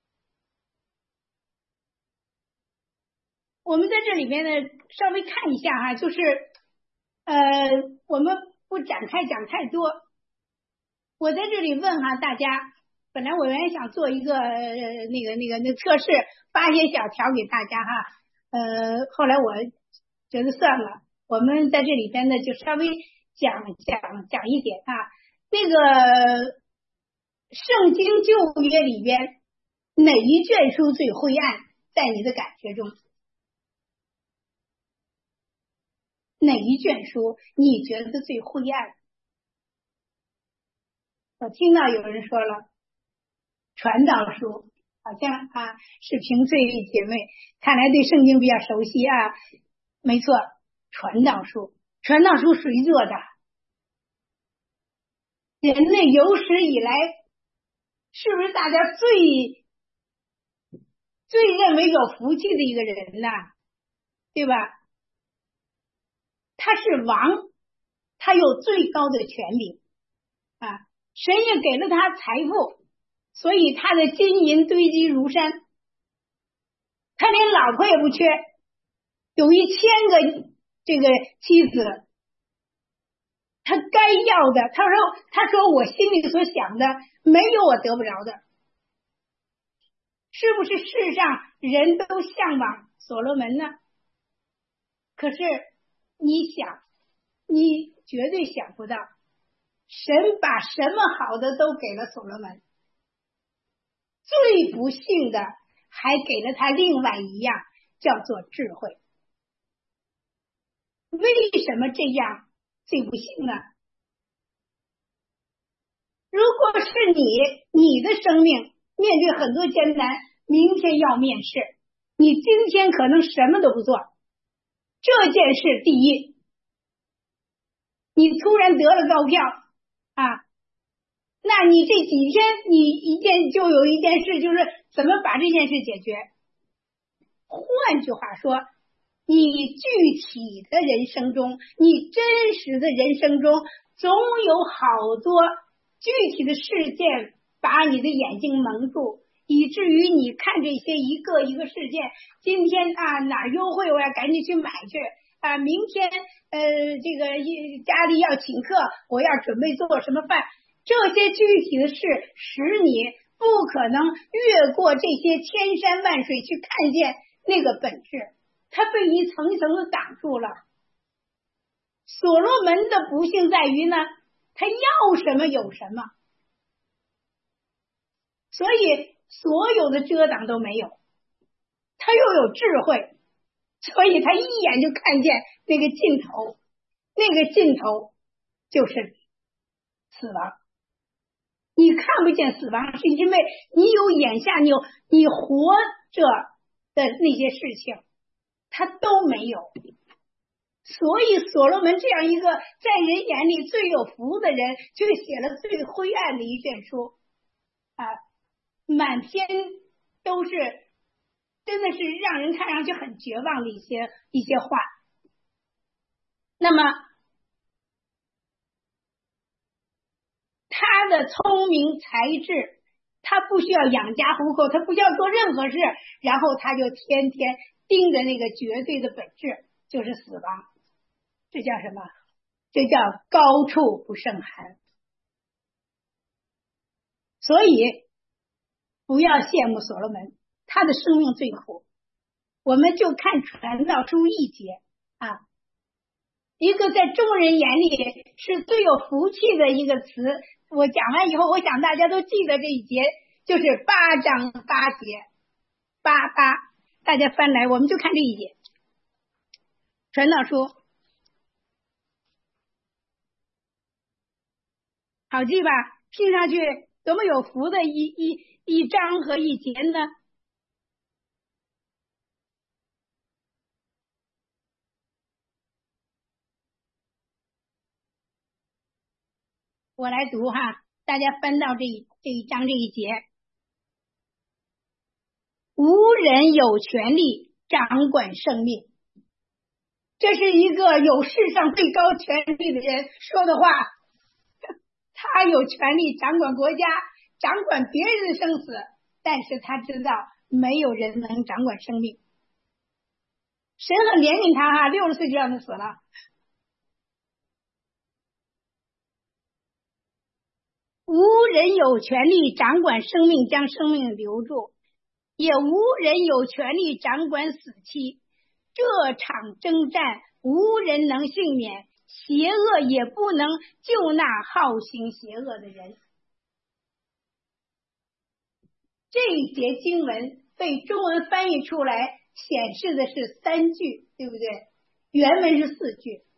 Speaker 1: 我们在这里面呢稍微看一下哈，就是呃我们不展开讲太多。我在这里问哈大家，本来我原来想做一个、呃、那个那个那个测试，发些小条给大家哈，呃后来我觉得算了，我们在这里边呢就稍微讲讲讲一点啊。那个圣经旧约里边哪一卷书最灰暗，在你的感觉中？ 哪一卷书你觉得最灰暗？我听到有人说了传道书，好像啊是平翠姐妹，看来对圣经比较熟悉啊。没错，传道书，传道书谁做的？人类有史以来，是不是大家最最认为有福气的一个人呐？对吧？他是王，他有最高的权柄啊，神也给了他财富，所以他的金银堆积如山，他连老婆也不缺，有一千个这个妻子，他该要的，他说他说我心里所想的没有我得不着的。是不是世上人都向往所罗门呢？可是你想，你绝对想不到，神把什么好的都给了所罗门，最不幸的还给了他另外一样，叫做智慧。为什么这样最不幸呢？如果是你，你的生命面对很多艰难，明天要面试，你今天可能什么都不做，这件事第一，你突然得了高票啊，那你这几天你一件就有一件事，就是怎么把这件事解决。换句话说，你具体的人生中，你真实的人生中，总有好多具体的事件把你的眼睛蒙住，以至于你看这些一个一个事件，今天啊哪儿优惠我要赶紧去买去啊，明天呃这个家里要请客，我要准备做什么饭，这些具体的事使你不可能越过这些千山万水去看见那个本质，它被一层一层的挡住了。所罗门的不幸在于呢，他要什么有什么，所以所有的遮挡都没有，他又有智慧，所以他一眼就看见那个尽头，那个尽头就是死亡。你看不见死亡，是因为你有眼下你有你活着的那些事情他都没有。所以所罗门这样一个在人眼里最有福的人，却写了最灰暗的一卷书啊，满篇都是真的是让人看上去很绝望的一些一些话。那么他的聪明才智，他不需要养家糊口，他不需要做任何事，然后他就天天盯着那个绝对的本质，就是死亡。这叫什么？这叫高处不胜寒。所以不要羡慕所罗门，他的生命最苦。我们就看传道书一节啊，一个在众人眼里是最有福气的一个词。我讲完以后，我想大家都记得这一节，就是八章八节，八八，大家翻来，我们就看这一节，传道书，好记吧？听上去多么有福的一一一章和一节呢？我来读哈，大家翻到这一这一章这一节，无人有权利掌管生命。这是一个有世上最高权力的人说的话，他有权利掌管国家，掌管别人的生死，但是他知道没有人能掌管生命。神很怜悯他哈，六十岁就让他死了。无人有权利掌管生命，将生命留住，也无人有权利掌管死期。这场征战无人能幸免，邪恶也不能救那好行邪恶的人。这一节经文被中文翻译出来，显示的是三句，对不对？原文是四句。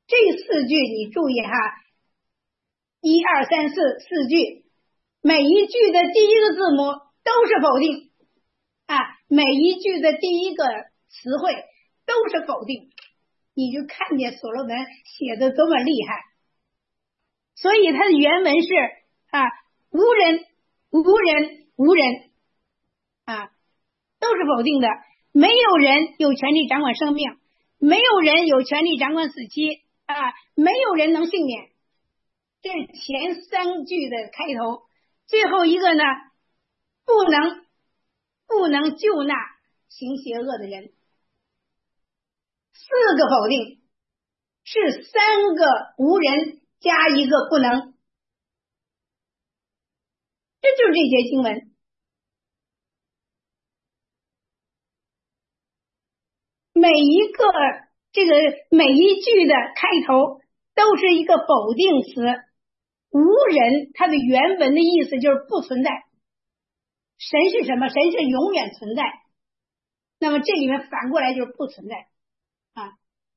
Speaker 1: 这四句你注意哈，一二三四四句，每一句的第一个字母都是否定啊，每一句的第一个词汇都是否定，你就看见所罗门写的多么厉害。所以他的原文是啊，无人无人无人啊，都是否定的。没有人有权利掌管生命，没有人有权利掌管死期啊，没有人能幸免。这是前三句的开头。最后一个呢，不能不能救纳行邪恶的人。四个否定是三个无人加一个不能，这就是这节经文。每一个这个每一句的开头都是一个否定词，无人它的原文的意思就是不存在。神是什么？神是永远存在。那么这里面反过来就是不存在啊。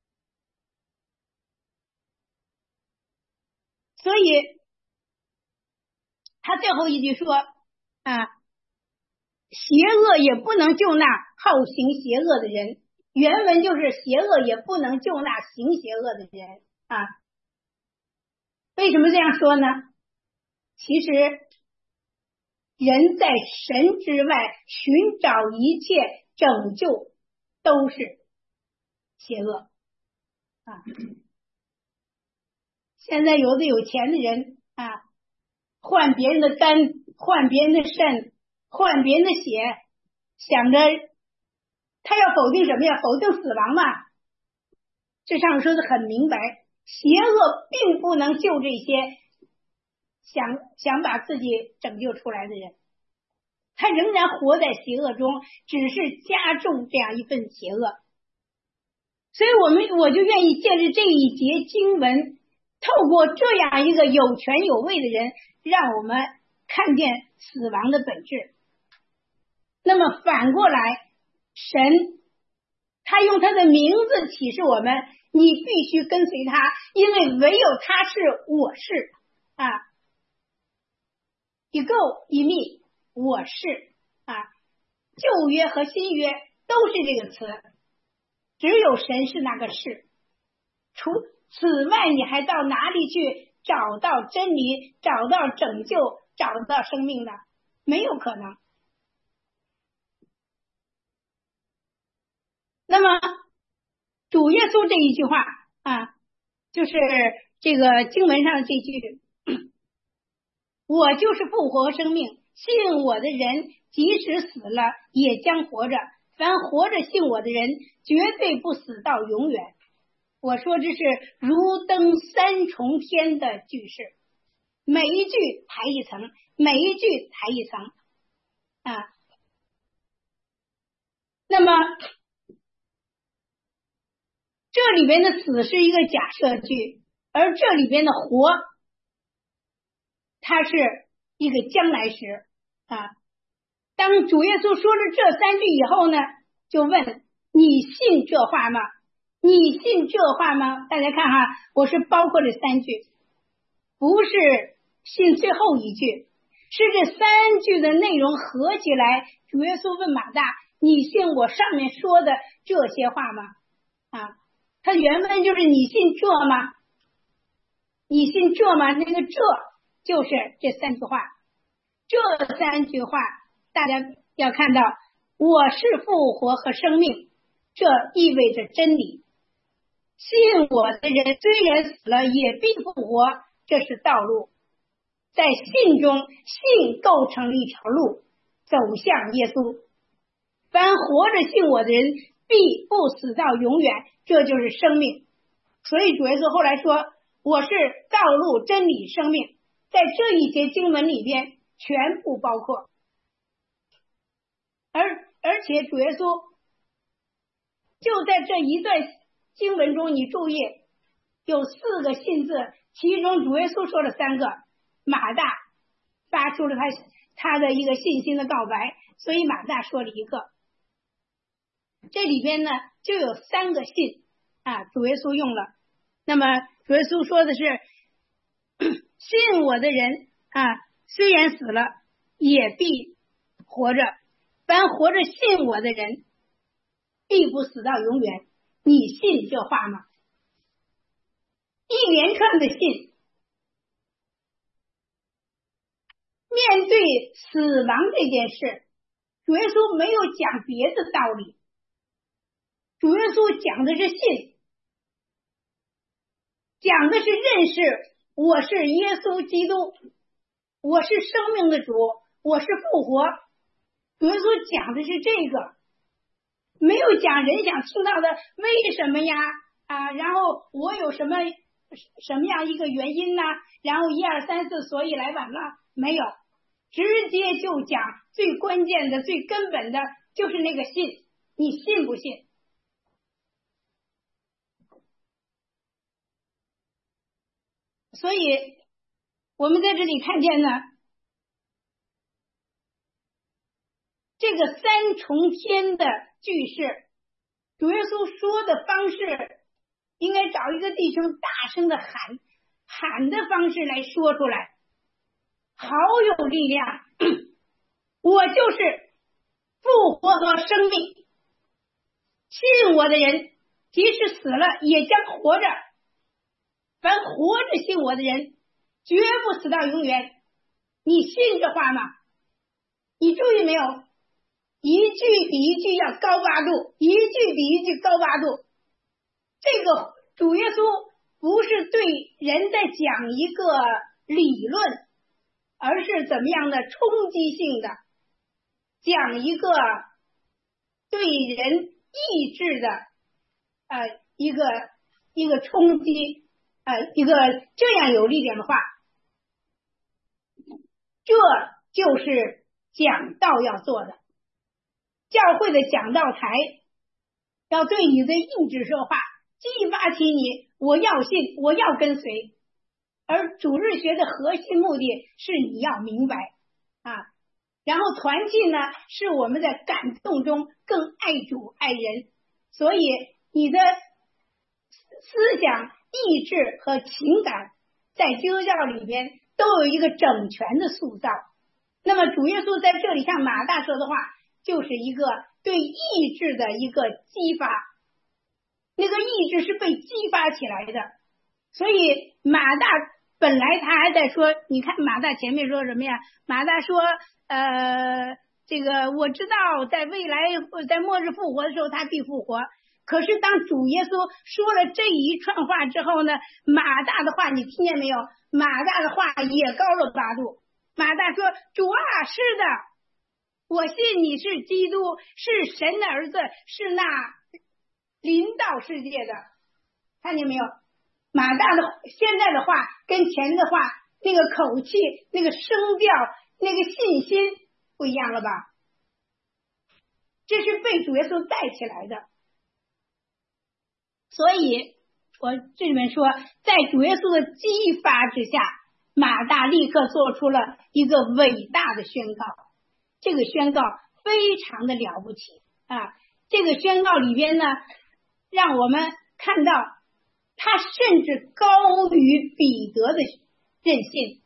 Speaker 1: 所以他最后一句说啊，邪恶也不能救纳好行邪恶的人。原文就是邪恶也不能救纳行邪恶的人啊。为什么这样说呢？其实人在神之外寻找一切拯救都是邪恶啊。现在有的有钱的人啊，换别人的肝，换别人的肾，换别人的血，想着他要否定什么呀？否定死亡嘛。这上面说的很明白，邪恶并不能救这些想想把自己拯救出来的人，他仍然活在邪恶中，只是加重这样一份邪恶。所以我们我就愿意借着这一节经文，透过这样一个有权有位的人，让我们看见死亡的本质。那么反过来，神他用他的名字启示我们，你必须跟随他，因为唯有他是我是啊，一够一密我是啊，旧约和新约都是这个词，只有神是那个是。除此外，你还到哪里去找到真理，找到拯救，找到生命呢？没有可能。那么主耶稣这一句话啊，就是这个经文上的这句，我就是复活生命，信我的人即使死了也将活着，凡活着信我的人绝对不死到永远。我说这是如登三重天的句式，每一句抬一层，每一句抬一层啊。那么这里边的死是一个假设句，而这里边的活它是一个将来时啊。当主耶稣说了这三句以后呢，就问你信这话吗？你信这话吗？大家看哈，我是包括这三句，不是信最后一句，是这三句的内容合起来。主耶稣问马大，你信我上面说的这些话吗？啊，他原文就是你信这吗？你信这吗？那个这就是这三句话。这三句话大家要看到，我是复活和生命，这意味着真理。信我的人虽然死了也必复活，这是道路。在信中，信构成了一条路，走向耶稣。凡活着信我的人必不死到永远，这就是生命。所以主耶稣后来说，我是道路真理生命，在这一节经文里边全部包括。而而且主耶稣就在这一段经文中，你注意有四个信字，其中主耶稣说了三个，马大发出了他他的一个信心的告白，所以马大说了一个。这里边呢就有三个信啊，主耶稣用了。 那么主耶稣说的是，信我的人啊，虽然死了，也必活着；凡活着信我的人，必不死到永远。你信这话吗？一连串的信，面对死亡这件事，主耶稣没有讲别的道理，主耶稣讲的是信，讲的是认识我是耶稣基督，我是生命的主，我是复活。主耶稣讲的是这个，没有讲人想听到的为什么呀啊，然后我有什么什么样一个原因呢？然后一二三四，所以来晚了，没有，直接就讲最关键的、最根本的，就是那个信，你信不信？所以我们在这里看见呢，这个三重天的句式，主耶稣说的方式应该找一个弟兄大声的喊喊的方式来说出来，好有力量。我就是复活和生命，信我的人即使死了也将活着，凡活着信我的人绝不死到永远。你信这话吗？你注意没有，一句比一句要高八度，一句比一句高八度。这个主耶稣不是对人在讲一个理论，而是怎么样的冲击性的讲一个对人意志的呃一个一个冲击呃一个这样有力量的话，这就是讲道要做的。教会的讲道台要对你的意志说话，激发起你我要信，我要跟随。而主日学的核心目的是你要明白啊，然后团契呢是我们在感动中更爱主爱人，所以你的思想意志和情感在基督教里边都有一个整全的塑造。那么主耶稣在这里像马大说的话，就是一个对意志的一个激发，那个意志是被激发起来的。所以马大本来他还在说，你看马大前面说什么呀？马大说呃，这个我知道在未来在末日复活的时候他必复活。可是当主耶稣说了这一串话之后呢，马大的话你听见没有？马大的话也高了八度。马大说，主啊，是的，我信你是基督，是神的儿子，是那临到世界的。看见没有？马大的现在的话跟前的话那个口气，那个声调，那个信心不一样了吧？这是被主耶稣带起来的。所以我这里面说，在主耶稣的激发之下，马大立刻做出了一个伟大的宣告。这个宣告非常的了不起啊！这个宣告里边呢，让我们看到他甚至高于彼得的任性。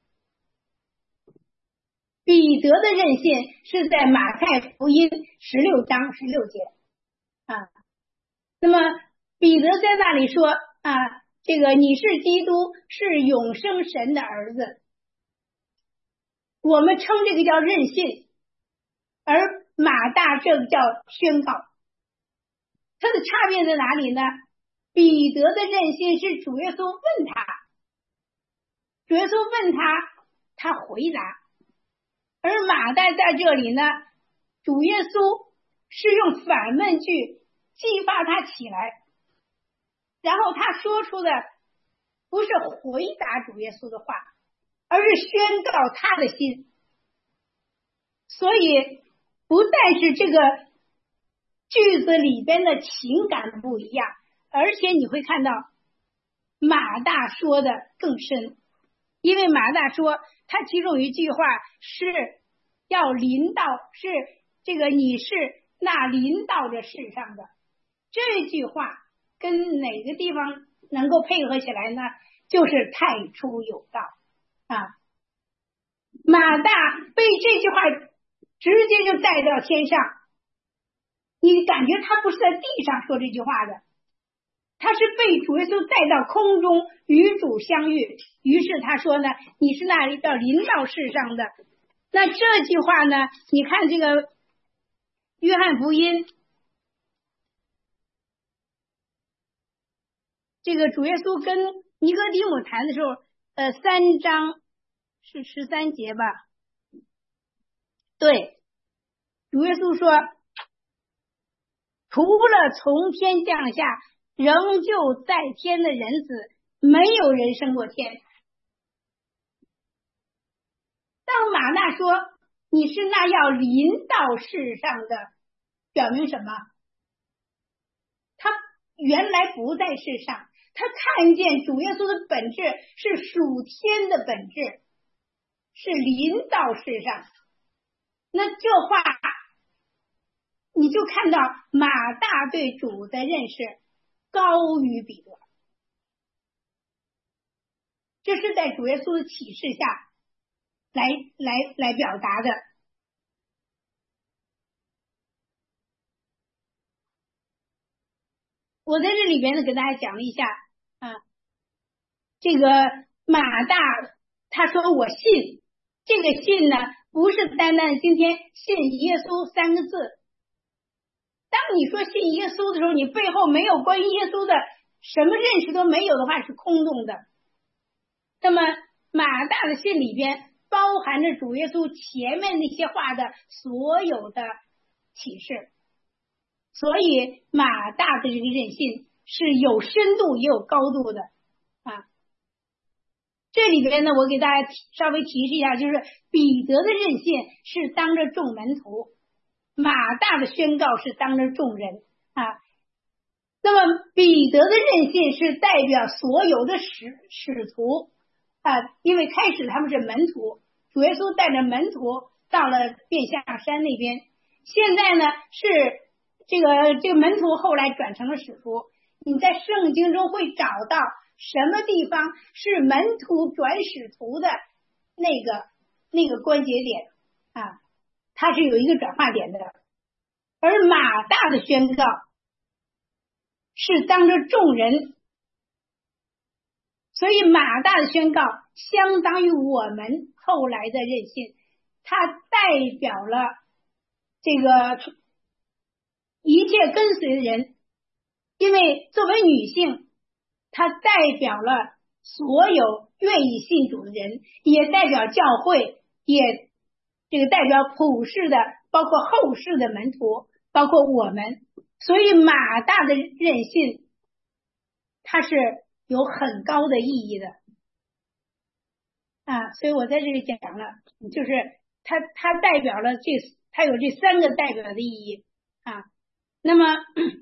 Speaker 1: 彼得的任性是在马太福音十六章十六节啊。那么彼得在那里说啊，这个你是基督，是永生神的儿子。我们称这个叫任性，而马大这个叫宣告。它的差别在哪里呢？彼得的任性是主耶稣问他，主耶稣问他，他回答。而马大在这里呢，主耶稣是用反问句激发他起来，然后他说出的不是回答主耶稣的话，而是宣告他的心。所以不但是这个句子里边的情感不一样，而且你会看到马大说的更深。因为马大说他其中有一句话是要临到，是这个你是那临到这世上的，这句话跟哪个地方能够配合起来呢，就是太初有道啊。马大被这句话直接就带到天上，你感觉他不是在地上说这句话的，他是被主耶稣带到空中与主相遇。于是他说呢，你是那里要临到世上的。那这句话呢，你看这个约翰福音，这个主耶稣跟尼哥底母谈的时候，呃，三章是十三节吧？对，主耶稣说，除了从天降下仍旧在天的人子，没有人升过天。当马大说你是那要临到世上的，表明什么？他原来不在世上，他看见主耶稣的本质是属天的本质，是临到世上。那这话你就看到马大对主的认识高于彼得，这是在主耶稣的启示下来来来表达的。我在这里边呢给大家讲了一下啊，这个马大他说我信，这个信呢不是单单今天信耶稣三个字。当你说信耶稣的时候，你背后没有关于耶稣的什么认识都没有的话，是空洞的。那么马大的信里边包含着主耶稣前面那些话的所有的启示，所以马大的这个认信是有深度也有高度的啊。这里边呢，我给大家稍微提示一下，就是彼得的认信是当着众门徒，马大的宣告是当着众人啊。那么彼得的认信是代表所有的使使徒啊，因为开始他们是门徒，主耶稣带着门徒到了变相山那边，现在呢是这个这个门徒后来转成了使徒。你在圣经中会找到什么地方是门徒转使徒的那个那个关节点啊？它是有一个转化点的。而马大的宣告是当着众人，所以马大的宣告相当于我们后来的认信，它代表了这个一切跟随的人，因为作为女性，它代表了所有愿意信主的人，也代表教会，也这个代表普世的，包括后世的门徒，包括我们。所以马大的认信它是有很高的意义的啊，所以我在这里讲了，就是它它代表了这它有这三个代表的意义啊。那么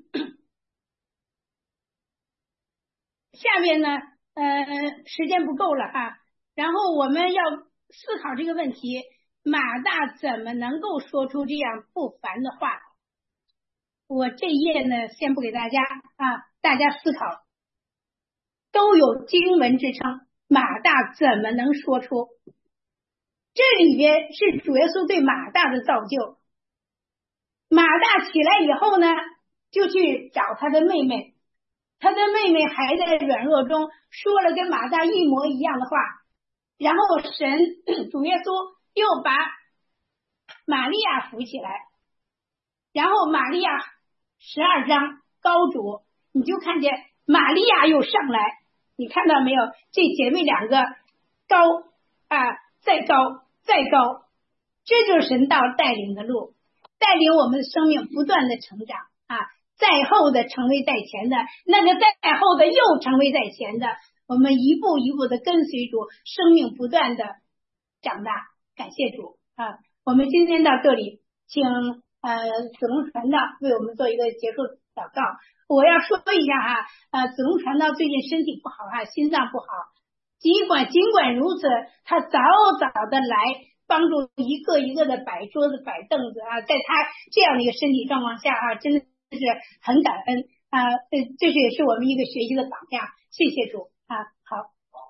Speaker 1: 下面呢呃时间不够了啊，然后我们要思考这个问题，马大怎么能够说出这样不凡的话？我这一页呢先不给大家啊，大家思考，都有经文支撑，马大怎么能说出？这里边是主耶稣对马大的造就。马大起来以后呢，就去找他的妹妹，他的妹妹还在软弱中说了跟马大一模一样的话，然后神主耶稣又把玛利亚扶起来，然后玛利亚十二章高主，你就看见玛利亚又上来，你看到没有？这姐妹两个高啊，再高再高，这就是神道带领的路，带领我们的生命不断的成长啊，在后的成为在前的，那个在后的又成为在前的，我们一步一步的跟随主，生命不断的长大。感谢主啊！我们今天到这里，请呃子龙传道为我们做一个结束祷告。我要说一下哈，呃子龙传道最近身体不好哈，心脏不好，尽管尽管如此，他早早的来帮助一个一个的摆桌子摆凳子啊，在他这样的一个身体状况下啊，真的是很感恩啊，呃，这是也是我们一个学习的榜样。谢谢主啊，好。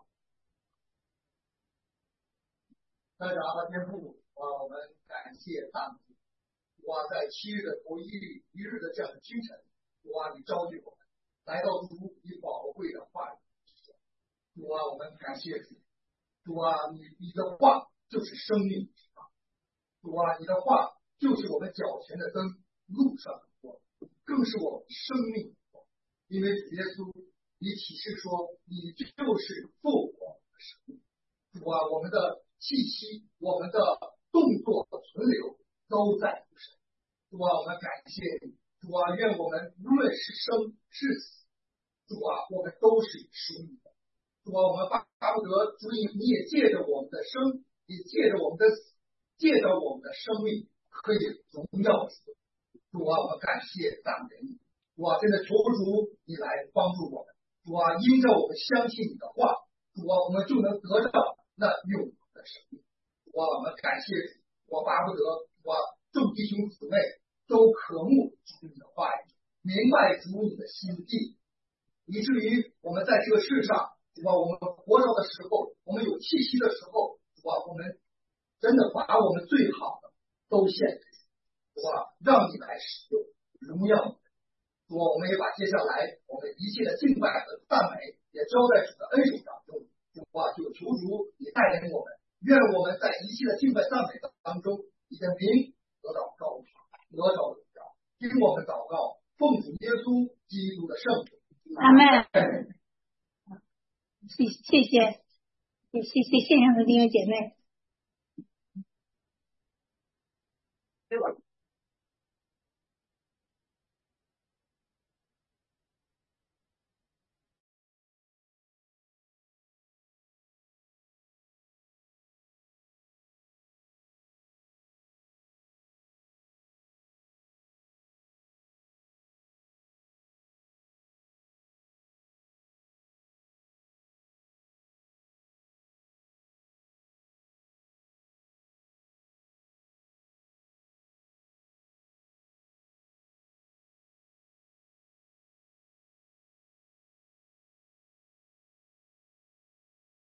Speaker 2: 大家好，天父啊，我们感谢赞美主啊，在七日的头一日一日的这样的清晨，主啊，你召集我们来到主你宝贵的话语之下，主啊，我们感谢主，主啊，你你的话就是生命之道，主啊，你的话就是我们脚前的灯，路上的光，更是我们生命的光。因为主耶稣，你启示说，你就是复活的生命。主啊，我们的气息，我们的动作存留都在你身。主啊，我们感谢你。主啊，愿我们无论是生是死，主啊，我们都是属你的。主啊，我们巴不得主你你也借着我们的生，也借着我们的死，借着我们的生命，可以荣耀主。主啊，我们感谢赞美你。主啊，现在求主你来帮助我们。主啊，因着我们相信你的话，主啊，我们就能得到那永恒的生命。主啊，我们感谢主。我巴不得主啊，众弟兄姊妹都渴慕主你的话语，明白主你的心意，以至于我们在这个世上，主啊，我们活着的时候，我们有气息的时候，主啊，我们真的把我们最好的都献给主，主啊，让你来使用，荣耀你。主啊，我们也把接下来我们一切的敬拜和赞美也交在主的恩手当中。主啊，就求主你带领我们，愿我们在一切的敬拜赞美当中，你的名得到高举，得到荣耀。听我们祷告，奉主耶稣基督的圣名。
Speaker 1: 阿门。谢谢谢谢谢线上的弟兄姐妹。
Speaker 2: 对吧？